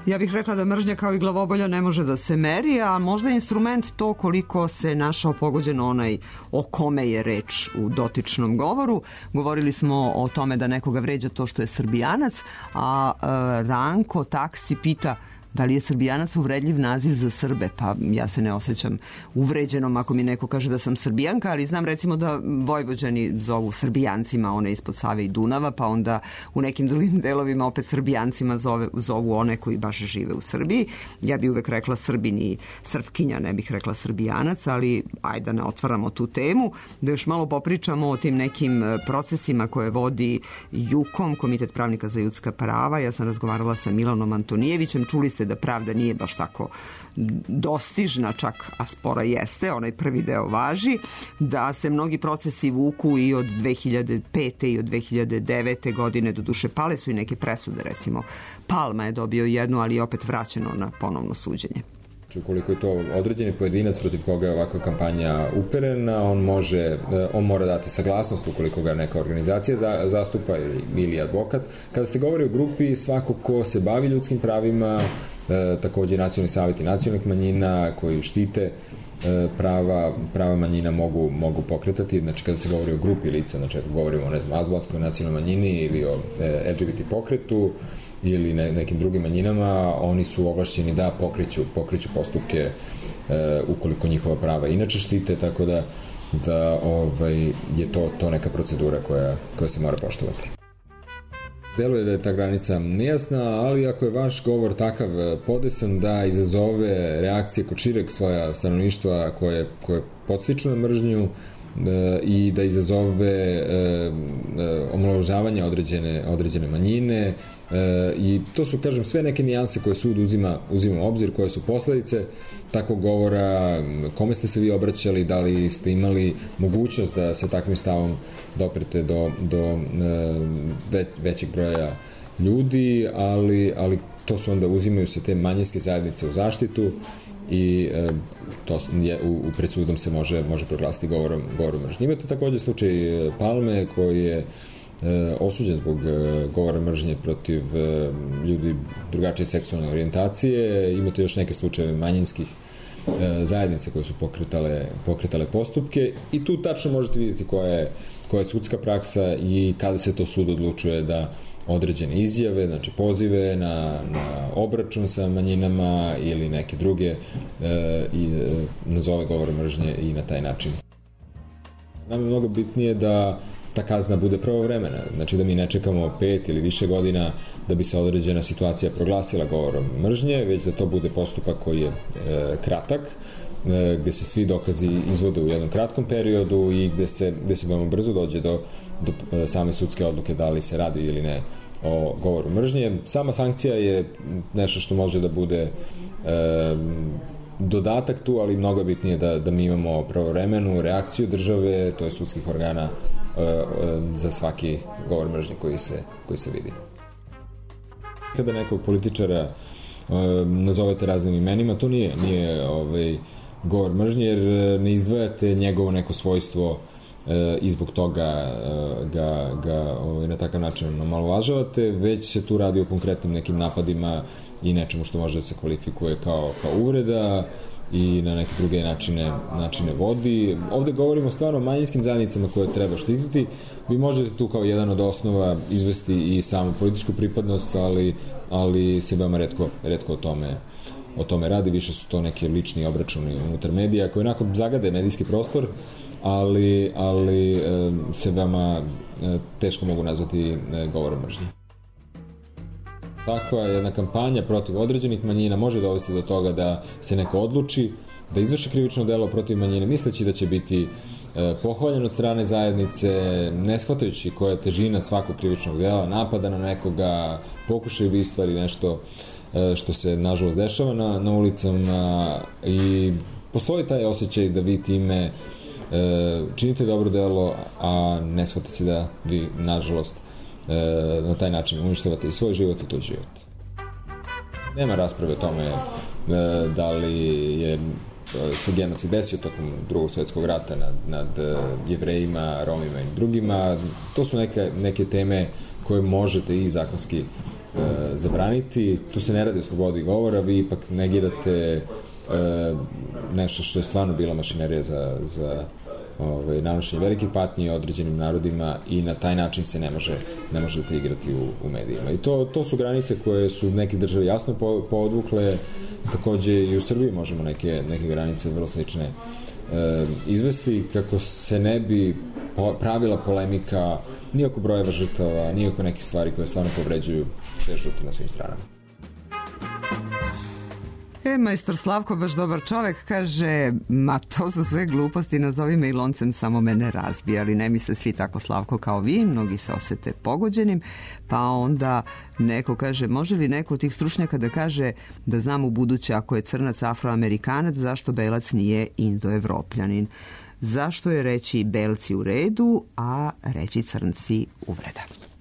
Ja bih rekla da mržnja kao i glavobolja ne može da se meri, a možda je instrument to koliko se našao pogođen onaj o kome je reč u dotičnom govoru. Govorili smo o tome da nekoga vređa to što je Srbijanac, a e, Ranko Taksi pita da li je Srbijanac uvredljiv naziv za Srbe? Pa ja se ne osjećam uvređenom ako mi neko kaže da sam Srbijanka, ali znam recimo da Vojvođani zovu Srbijancima one ispod Save i Dunava, pa onda u nekim drugim delovima opet Srbijancima zove, zovu one koji baš žive u Srbiji. Ja bih uvek rekla Srbin i Srpkinja, ne bih rekla Srbijanac, ali ajde da ne otvaramo tu temu, da još malo popričamo o tim nekim procesima koje vodi Jukom, Komitet pravnika za ljudska prava. Ja sam razgovarala sa Milanom Antonijevićem, čuli ste da pravda nije baš tako dostižna, čak a spora jeste, onaj prvi deo važi, da se mnogi procesi vuku i od dve hiljade pete i od dve hiljade devete godine, doduše pale su i neke presude, recimo Palma je dobio jednu, ali je opet vraćeno na ponovno suđenje. Ukoliko je to određeni pojedinac protiv koga je ovakva kampanja uperena, on može, on mora dati saglasnost ukoliko ga neka organizacija zastupa ili, ili advokat. Kada se govori o grupi, svako ko se bavi ljudskim pravima, e, takođe nacionalni savjet i nacionalnih manjina koji štite e, prava, prava manjina mogu, mogu pokretati. Znači, kada se govori o grupi lica, znači ako govorimo o, ne znam, albanskoj nacionalnoj manjini ili o e, L G B T pokretu, ili ne, nekim drugim manjinama, oni su ovlašćeni da pokreću, pokreću postupke e, ukoliko njihova prava inače štite, tako da, da ovaj, je to, to neka procedura koja, koja se mora poštovati. Deluje da je ta granica nejasna, ali ako je vaš govor takav podesan da izazove reakcije kod šireg sloja stanovništva koje, koje podstiču na mržnju, i da izazove e, e, omalovažavanje određene, određene manjine e, i to su, kažem, sve neke nijanse koje sud uzima, uzima u obzir, koje su posledice takvog govora, kome ste se vi obraćali, da li ste imali mogućnost da se takvim stavom doprete do, do e, ve, većeg broja ljudi, ali, ali to su onda, uzimaju se te manjinske zajednice u zaštitu i e, to je, u, u pred sudom se može, može proglasiti govorom, govorom mržnje. Imate takođe slučaj Palme koji je e, osuđen zbog e, govora mržnje protiv e, ljudi drugačije seksualne orijentacije. Imate još neke slučajeve manjinskih e, zajednica koje su pokretale, pokretale postupke i tu tačno možete vidjeti koja je, koja je sudska praksa i kada se to sud odlučuje da određene izjave, znači pozive na, na obračun sa manjinama ili neke druge e, i e, nazove govor mržnje i na taj način. Nam je mnogo bitnije da ta kazna bude pravovremena, znači da mi ne čekamo pet ili više godina da bi se određena situacija proglasila govorom mržnje, već da to bude postupak koji je e, kratak, e, gde se svi dokazi izvode u jednom kratkom periodu i gde se, gde se veoma brzo dođe do do same sudske odluke da li se radi ili ne o govoru mržnje. Sama sankcija je nešto što može da bude e, dodatak tu, ali mnogo je bitnije da, da mi imamo pravovremenu reakciju države, to je sudskih organa e, e, za svaki govor mržnje koji se, koji se vidi. Kada nekog političara e, nazovete raznim imenima, to nije, nije ovaj, govor mržnje, jer ne izdvajate njegovo neko svojstvo i zbog toga ga, ga ovaj, na takav način omalovažavate, već se tu radi o konkretnim nekim napadima i nečemu što može da se kvalifikuje kao, kao uvreda i na neke druge načine, načine vodi. Ovde govorimo stvarno o manjinskim zajednicama koje treba štititi. Vi možete tu kao jedan od osnova izvesti i samu političku pripadnost, ali, ali se veoma retko, retko o tome o tome radi, više su to neke lični obračuni unutar medija koji onako zagade medijski prostor, ali, ali e, se veoma e, teško mogu nazvati e, govorom mržnje. Takva jedna kampanja protiv određenih manjina može dovesti do toga da se neko odluči da izvrši krivično delo protiv manjine, misleći da će biti e, pohvaljen od strane zajednice, ne shvatajući koja je težina svakog krivičnog dela, napada na nekoga, pokušaj ubistva ili nešto e, što se nažalost dešava na, na ulicama i postoji taj osjećaj da vi time e, činite dobro delo, a ne shvatate se da vi nažalost e, na taj način uništavate i svoj život i tuđ život. Nema rasprave o tome e, da li je se genocid desio tokom drugog svjetskog rata nad, nad Jevrejima, Romima i drugima. To su neke, neke teme koje možete i zakonski zabraniti. Tu se ne radi o slobodi govora, vi ipak negirate nešto što je stvarno bila mašinerija za, za ovaj, nanošenje velikih patnji određenim narodima i na taj način se ne, može, ne možete igrati u, u medijima. I to, to su granice koje su neke države jasno po, podvukle, takođe i u Srbiji možemo neke, neke granice vrlo slične e, izvesti kako se ne bi po, pravila polemika ni oko brojeva žrtava, ni oko nekih stvari koje stvarno povređuju sve žrtve na svim stranama. E, majstor Slavko, baš dobar čovek, kaže, ma to su sve gluposti, nazovi me i loncem, samo mene razbija, ali ne misle svi tako, Slavko, kao vi, mnogi se osete pogođenim, pa onda neko kaže, može li neko od tih stručnjaka da kaže da znam u buduće ako je crnac afroamerikanac, zašto belac nije indoevropljanin? Zašto je reći belci u redu, a reći crnci uvreda?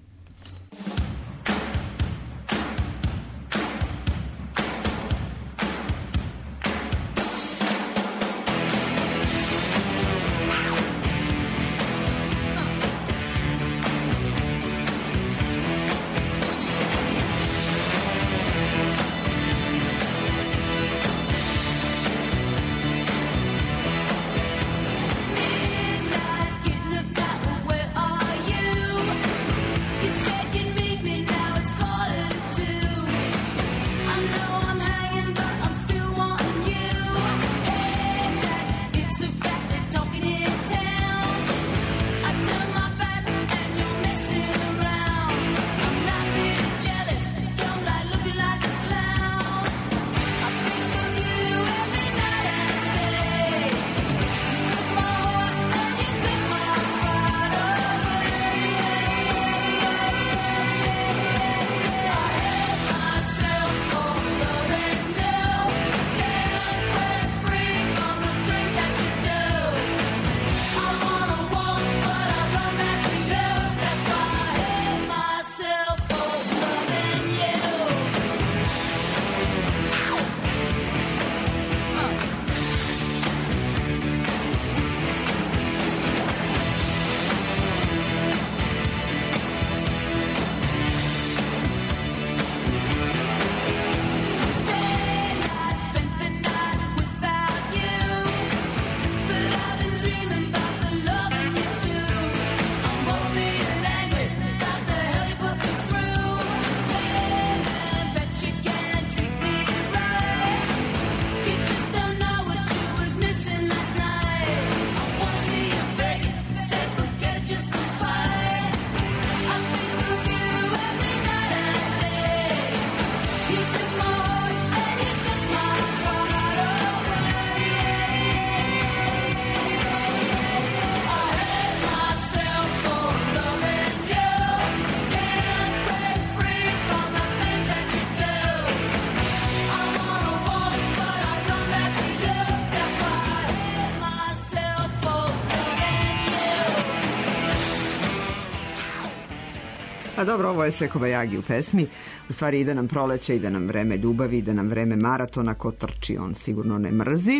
A dobro, ovo je sve Kobajagi u pesmi. U stvari ide nam proleće, ide nam vreme ljubavi, ide nam vreme maratona, ko trči, on sigurno ne mrzi.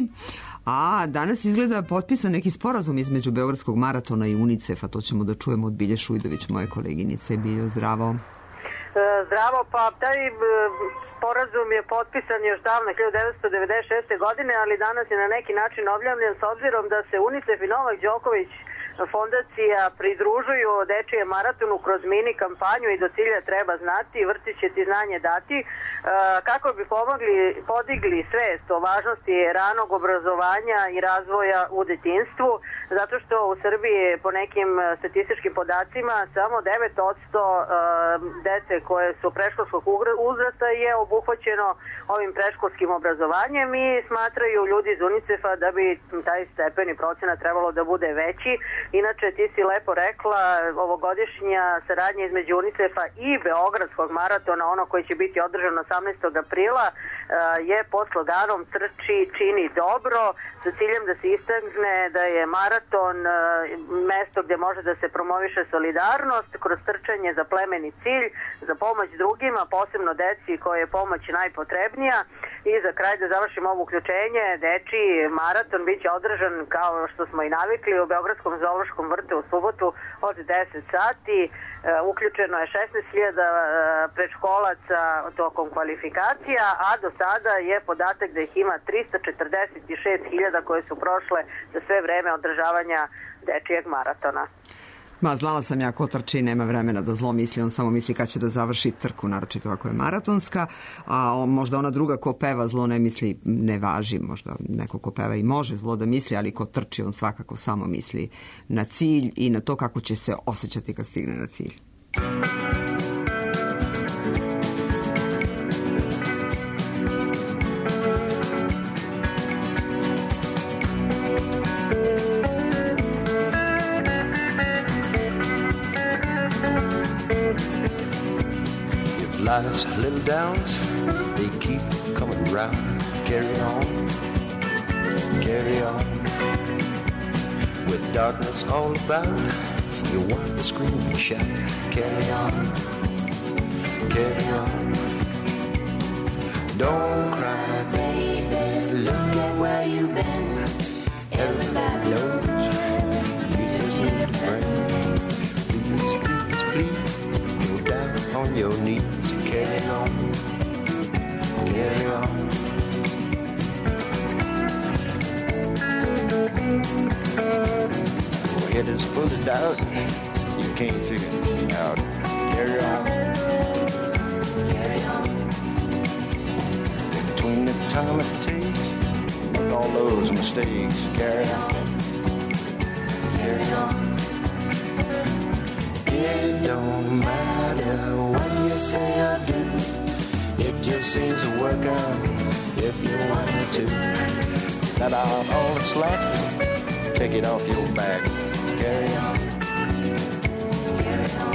A danas izgleda potpisan neki sporazum između Beogradskog maratona i UNICEF-a, to ćemo da čujemo od Bilje Šujdović, moje koleginice. Biljo, zdravo. Zdravo, pa taj sporazum je potpisan još davno hiljadu devetsto devedeset šeste. godine, ali danas je na neki način objavljen s obzirom da se UNICEF i Novak Đoković fondacija pridružuju dečijem maratonu kroz mini kampanju i do cilja treba znati, vrtić će ti znanje dati, kako bi pomogli, podigli svest o važnosti ranog obrazovanja i razvoja u detinjstvu, zato što u Srbiji po nekim statističkim podacima samo devet posto dece koje su predškolskog uzrasta je obuhvaćeno ovim predškolskim obrazovanjem i smatraju ljudi iz UNICEF-a da bi taj stepen i procenat trebalo da bude veći. Inače, ti si lepo rekla, ovogodišnja saradnja između UNICEF-a i Beogradskog maratona, ono koji će biti održan osamnaestog aprila, je pod sloganom Trči, čini dobro, sa ciljem da se istakne da je maraton mesto gde može da se promoviše solidarnost kroz trčanje za plemeni cilj, za pomoć drugima, posebno deci koje je pomoć najpotrebnija. I za kraj da završimo ovo uključenje, dečiji maraton biće održan kao što smo i navikli u Beogradskom zoološkom vrtu u subotu od deset sati. E, uključeno je šesnaest hiljada e, predškolaca tokom kvalifikacija, a do sada je podatak da ih ima trista četrdeset šest hiljada koje su prošle za sve vreme održavanja dečijeg maratona. Ma, znala sam ja ko trči, nema vremena da zlo misli, on samo misli kad će da završi trku, naročito ako je maratonska, a on, možda ona druga ko peva zlo ne misli, ne važi, možda neko ko peva i može zlo da misli, ali ko trči on svakako samo misli na cilj i na to kako će se osjećati kad stigne na cilj. Life's little downs, they keep coming round. Carry on, carry on. With darkness all about, you want to scream and shout. Carry on, carry on. Don't cry, baby, look at where you've been. Everybody knows you just need a friend. Please, please, please, go down on your knees. Carry on, carry on. Your head is full of doubt, you can't figure it out. Carry on, carry on. Between the time it takes, make all those mistakes. Carry on, carry on. It don't matter what you say or do, it just seems to work out if you want it to. Cut out all the slack, take it off your back. Carry on, carry on.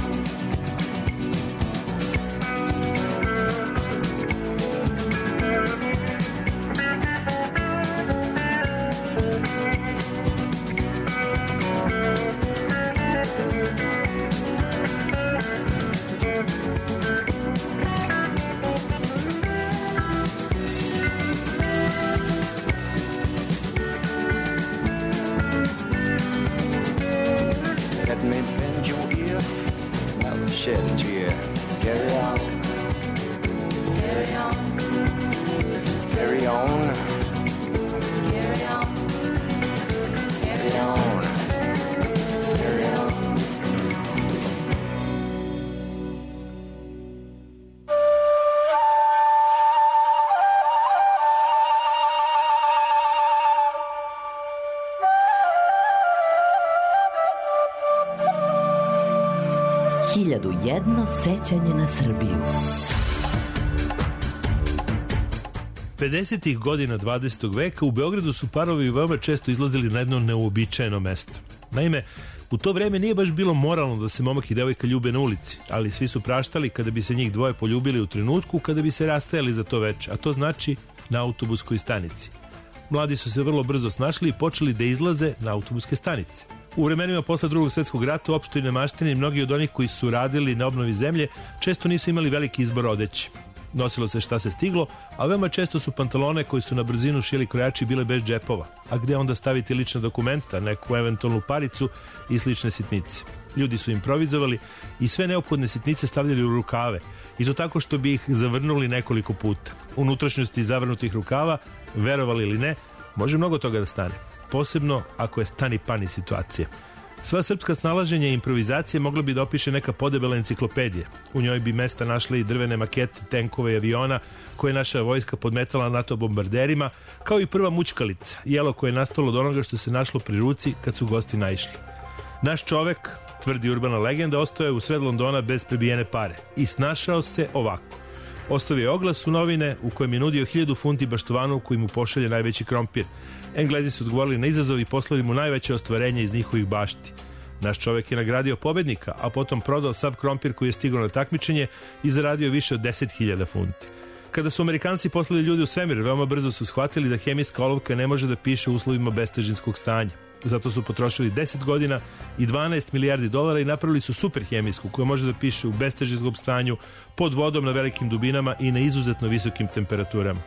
Hiljadu jedno sećanje na Srbiju. pedesetih godina dvadesetog veka u Beogradu su parovi veoma često izlazili na jedno neuobičajeno mesto. Naime, u to vreme nije baš bilo moralno da se momak i devojka ljube na ulici, ali svi su praštali kada bi se njih dvoje poljubili u trenutku kada bi se rastajali za to veče, a to znači na autobuskoj stanici. Mladi su se vrlo brzo snašli i počeli da izlaze na autobuske stanice. U vremenima posle drugog svetskog rata u opštoj nemaštini mnogi od onih koji su radili na obnovi zemlje često nisu imali veliki izbor odeće. Nosilo se šta se stiglo, a veoma često su pantalone koji su na brzinu šili krojači bile bez džepova. A gde onda staviti lična dokumenta, neku eventualnu paricu i slične sitnice? Ljudi su improvizovali i sve neophodne sitnice stavljali u rukave, i to tako što bi ih zavrnuli nekoliko puta. U unutrašnjosti zavrnutih rukava, verovali ili ne, može mnogo toga da stane. Posebno ako je stani pani situacija. Sva srpska snalaženja i improvizacije mogla bi da opiše neka podebela enciklopedija. U njoj bi mesta našle i drvene makete, tenkova i aviona koje je naša vojska podmetala NATO bombarderima, kao i prva mućkalica, jelo koje je nastalo od onoga što se našlo pri ruci kad su gosti naišli. Naš čovek, tvrdi urbana legenda, ostao je u sred Londona bez prebijene pare i snašao se ovako. Ostavio je oglas u novine u kojem je nudio hiljadu funti baštovanu koji mu pošalje najveći krompir. Englezi su odgovorili na izazov i poslali mu najveće ostvarenje iz njihovih bašti. Naš čovek je nagradio pobednika, a potom prodao sav krompir koji je stigao na takmičenje i zaradio više od deset hiljada funti. Kada su Amerikanci poslali ljudi u svemir, veoma brzo su shvatili da hemijska olovka ne može da piše u uslovima bestežinskog stanja. Zato su potrošili deset godina i dvanaest milijardi dolara i napravili su superhemijsku koja može da piše u bestežinskom stanju, pod vodom na velikim dubinama i na izuzetno visokim temperaturama.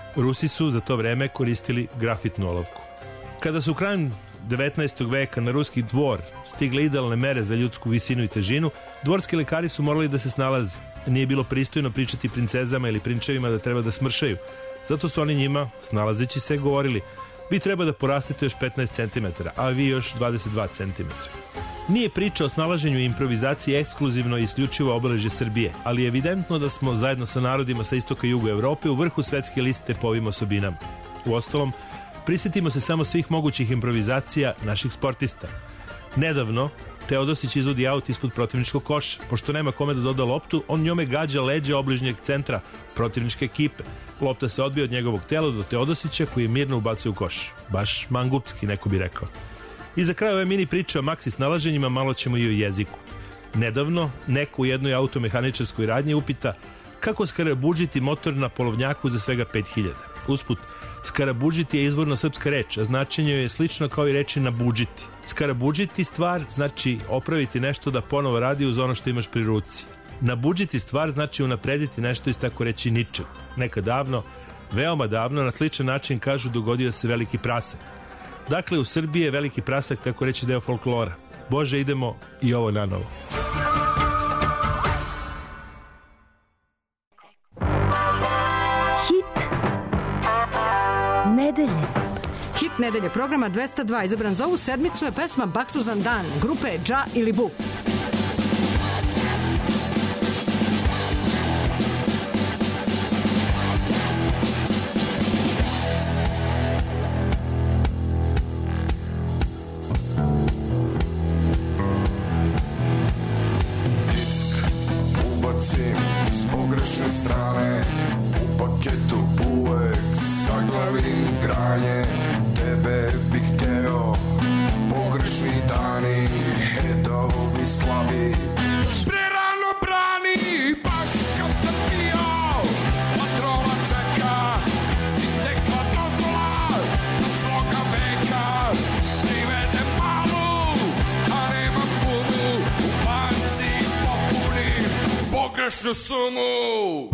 Rusi su za to vreme koristili grafitnu olovku. Kada su krajem devetnaestog veka na ruski dvor stigle idealne mere za ljudsku visinu i težinu, dvorski lekari su morali da se snalaze. Nije bilo pristojno pričati princezama ili prinčevima da treba da smršaju. Zato su oni njima, snalazeći se, govorili: vi treba da porastete još petnaest centimetara, a vi još dvadeset dva centimetra. Nije priča o snalaženju i improvizaciji ekskluzivno i isključivo obeležje Srbije, ali je evidentno da smo zajedno sa narodima sa istoka i juga Evrope u vrhu svetske liste po ovim osobinama. Uostalom, prisjetimo se samo svih mogućih improvizacija naših sportista. Nedavno, Teodosić izvodi aut ispod protivničkog koša. Pošto nema kome da doda loptu, on njome gađa leđa obližnjeg centra protivničke ekipe. Lopta se odbija od njegovog tela do Teodosića, koji je mirno ubacuje u koš. Baš mangupski, neko bi rekao. I za kraj ove mini priče o maksi snalaženjima malo ćemo i o jeziku. Nedavno, neko u jednoj automehaničarskoj radnji upita kako skarabuđiti motor na polovnjaku za svega pet hiljada. Usput, skarabuđiti je izvorno srpska reč, a značenje je slično kao i reči nabuđiti. Skarabuđiti stvar znači opraviti nešto da ponovo radi uz ono što imaš pri ruci. Nabuđiti stvar znači unaprediti nešto iz tako reći ničeg. Nekad davno, veoma davno, na sličan način kažu dogodio se veliki prasak. Dakle, u Srbiji je veliki prasak tako reći deo folklora. Bože, idemo i ovo na novo. Nedelje. Hit nedelje programa dvesta dva izabran za ovu sedmicu je pesma Baksuzan dan grupe Dža ili Bu. Disk ubacim s pogrešne strane, u paketu uvek saglavim granje, tebe bih hteo, pogrešni dani, hedovi slabi. Prerano brani, baš kad sam pio, patrova čeka, istekla dozvola, svoga veka, privede malu, a nema pumu, u banci popunim, pogrešnu sumu.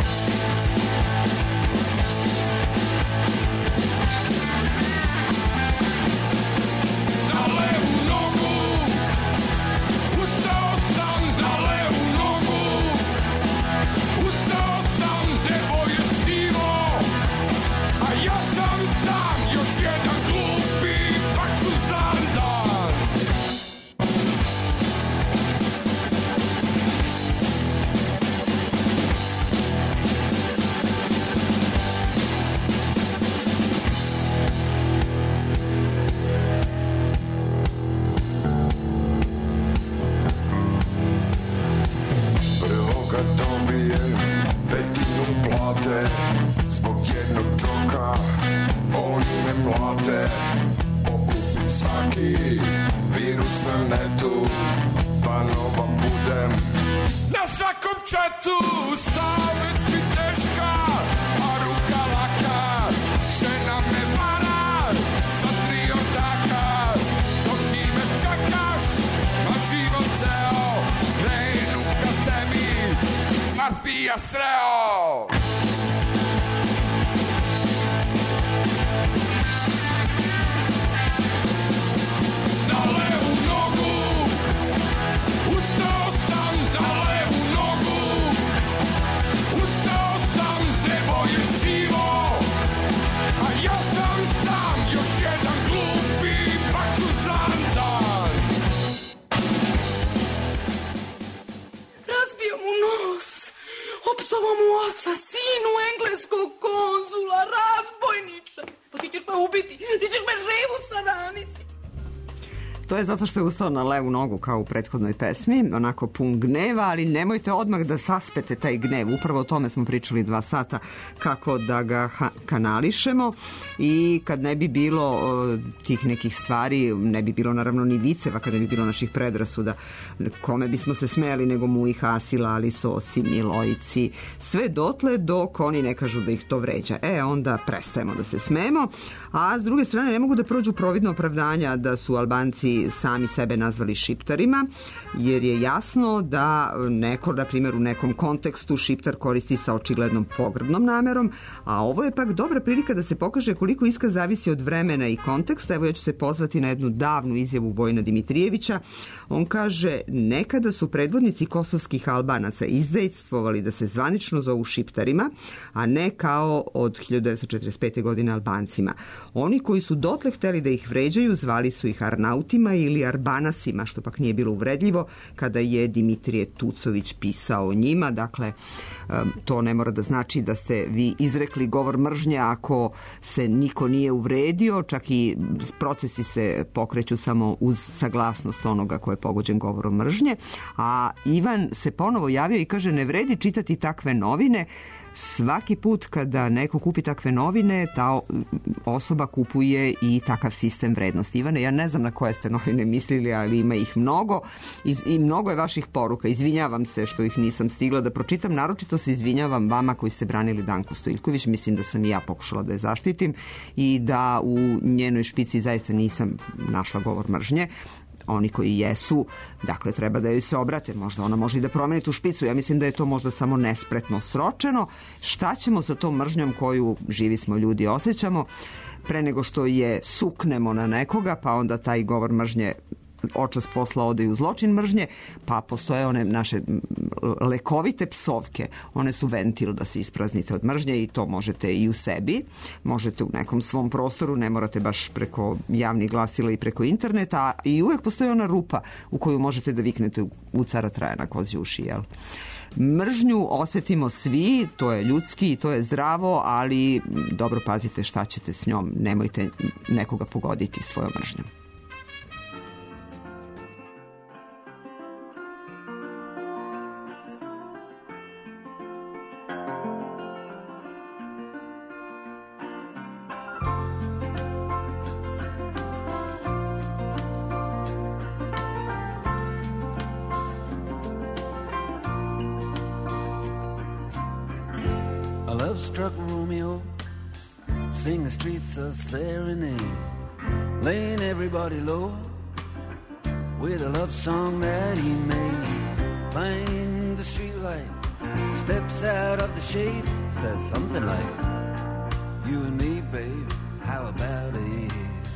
Zbog jednog džoka oni me mlate, okupim svaki virus na netu, pa nova budem na svakom četu. Savest mi teška, a ruka laka, žena me vara sa tri ortaka. Dok ti me čekaš, a život ceo, krenu ka tebi, mafija sreo. Opsovam mu oca, sinu engleskog konzula, razbojniče. Pa ti ćeš me ubiti, ti ćeš me živu saraniti. To je zato što je ustao na levu nogu kao u prethodnoj pesmi, onako pun gneva, ali nemojte odmah da saspete taj gnev. Upravo o tome smo pričali dva sata, kako da ga kanališemo i kad ne bi bilo o, tih nekih stvari, ne bi bilo naravno ni viceva, kad ne bi bilo naših predrasuda, kome bismo se smeli nego mu ih Asilali, Sosi, Milojici, sve dotle dok oni ne kažu da ih to vređa. E, onda prestajemo da se smemo, a s druge strane ne mogu da prođu providno opravdanja da su Albanci oni sami sebe nazvali šiptarima, jer je jasno da neko, na primjer, u nekom kontekstu šiptar koristi sa očiglednom pogrdnom namerom, a ovo je pak dobra prilika da se pokaže koliko iskaz zavisi od vremena i konteksta. Evo, ja ću se pozvati na jednu davnu izjavu Vojina Dimitrijevića. On kaže, nekada su predvodnici kosovskih Albanaca izdejstvovali da se zvanično zovu šiptarima, a ne kao od hiljadu devetsto četrdeset pete. godine Albancima. Oni koji su dotle hteli da ih vređaju, zvali su ih Arnautima ili Arbanasima, što pak nije bilo uvredljivo kada je Dimitrije Tucović pisao o njima. Dakle, to ne mora da znači da ste vi izrekli govor mržnje ako se niko nije uvredio, čak i procesi se pokreću samo uz saglasnost onoga ko je pogođen govorom mržnje. A Ivan se ponovo javio i kaže, ne vredi čitati takve novine. Svaki put kada neko kupi takve novine, ta osoba kupuje i takav sistem vrednosti. Ivane, ja ne znam na koje ste novine mislili, ali ima ih mnogo i mnogo je vaših poruka. Izvinjavam se što ih nisam stigla da pročitam. Naročito se izvinjavam vama koji ste branili Danku Stojiljković. Mislim da sam i ja pokušala da je zaštitim i da u njenoj špici zaista nisam našla govor mržnje. Oni koji jesu, dakle, treba da joj se obrate. Možda ona može i da promeni tu špicu. Ja mislim da je to možda samo nespretno sročeno. Šta ćemo sa tom mržnjom koju živi smo ljudi osjećamo pre nego što je suknemo na nekoga, pa onda taj govor mržnje očas posla ode i u zločin mržnje, pa postoje one naše lekovite psovke. One su ventil da se ispraznite od mržnje i to možete i u sebi. Možete u nekom svom prostoru, ne morate baš preko javnih glasila i preko interneta, i uvek postoji ona rupa u koju možete da viknete u cara Trajana kozje uši, jel? Mržnju osetimo svi, to je ljudski i to je zdravo, ali dobro pazite šta ćete s njom. Nemojte nekoga pogoditi svojom mržnjom. Love-struck Romeo sing the streets a serenade, laying everybody low with a love song that he made. Find the streetlight, steps out of the shade, says something like, you and me, babe, how about it?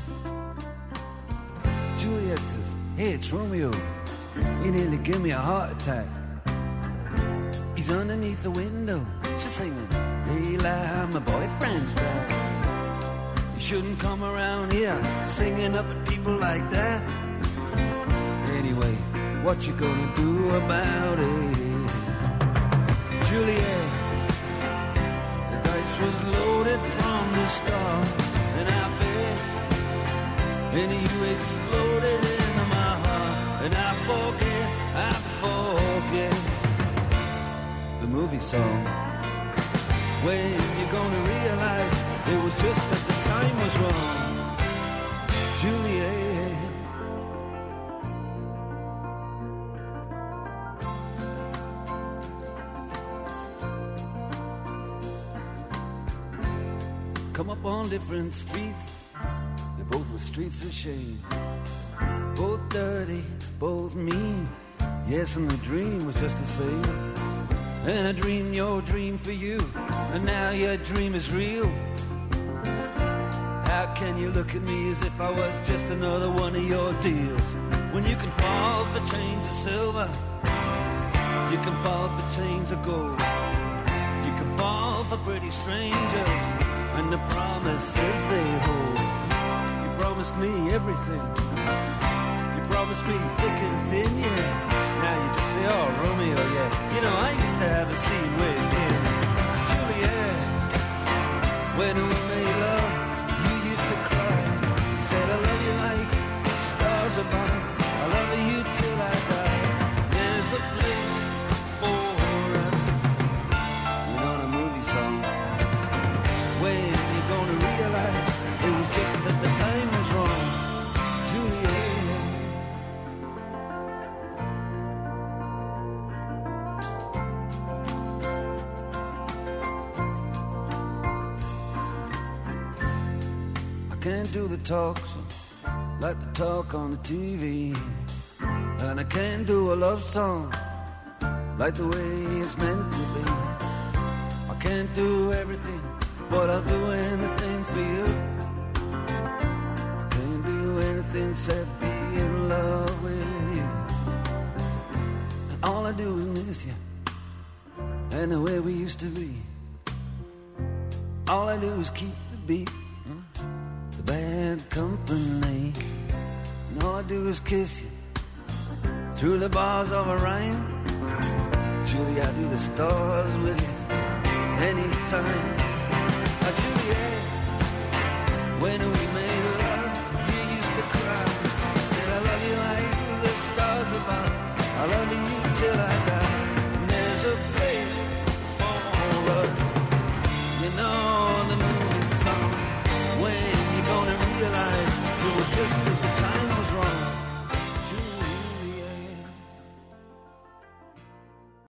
Juliet says, hey, it's Romeo, you nearly give me a heart attack. He's underneath the window, she's singing, Leila, my boyfriend's back. You shouldn't come around here singing up at people like that. Anyway, what you gonna do about it? Juliet, the dice was loaded from the start, and I bet, and you exploded into my heart, and I forget, I forget the movie song. When you're gonna realize it was just that the time was wrong, Juliet. Come up on different streets, they both were streets of shame, both dirty, both mean. Yes, and the dream was just the same. And I dreamed your dream for you, and now your dream is real. How can you look at me as if I was just another one of your deals? When you can fall for chains of silver, you can fall for chains of gold, you can fall for pretty strangers and the promises they hold. You promised me everything, you promised me thick and thin, yeah. Now you just say, oh, Romeo, yeah. You know, I used to have a scene with him. Juliet, when we made love, you used to cry. You said, I love you like stars above. I love you till I die. There's a place for us. We're on a movie song. When you're gonna realize it was just that the time was wrong. Juliet. Can't do the talk, so like the talk on the T V. And I can't do a love song like the way it's meant to be. I can't do everything, but I'll do anything for you. I can't do anything except be in love with you. And all I do is miss you, and the way we used to be. All I do is keep the beat, the bad company. And all I do is kiss you through the bars of a rhyme. Julie, I do the stars with you anytime. Now, Juliet, when we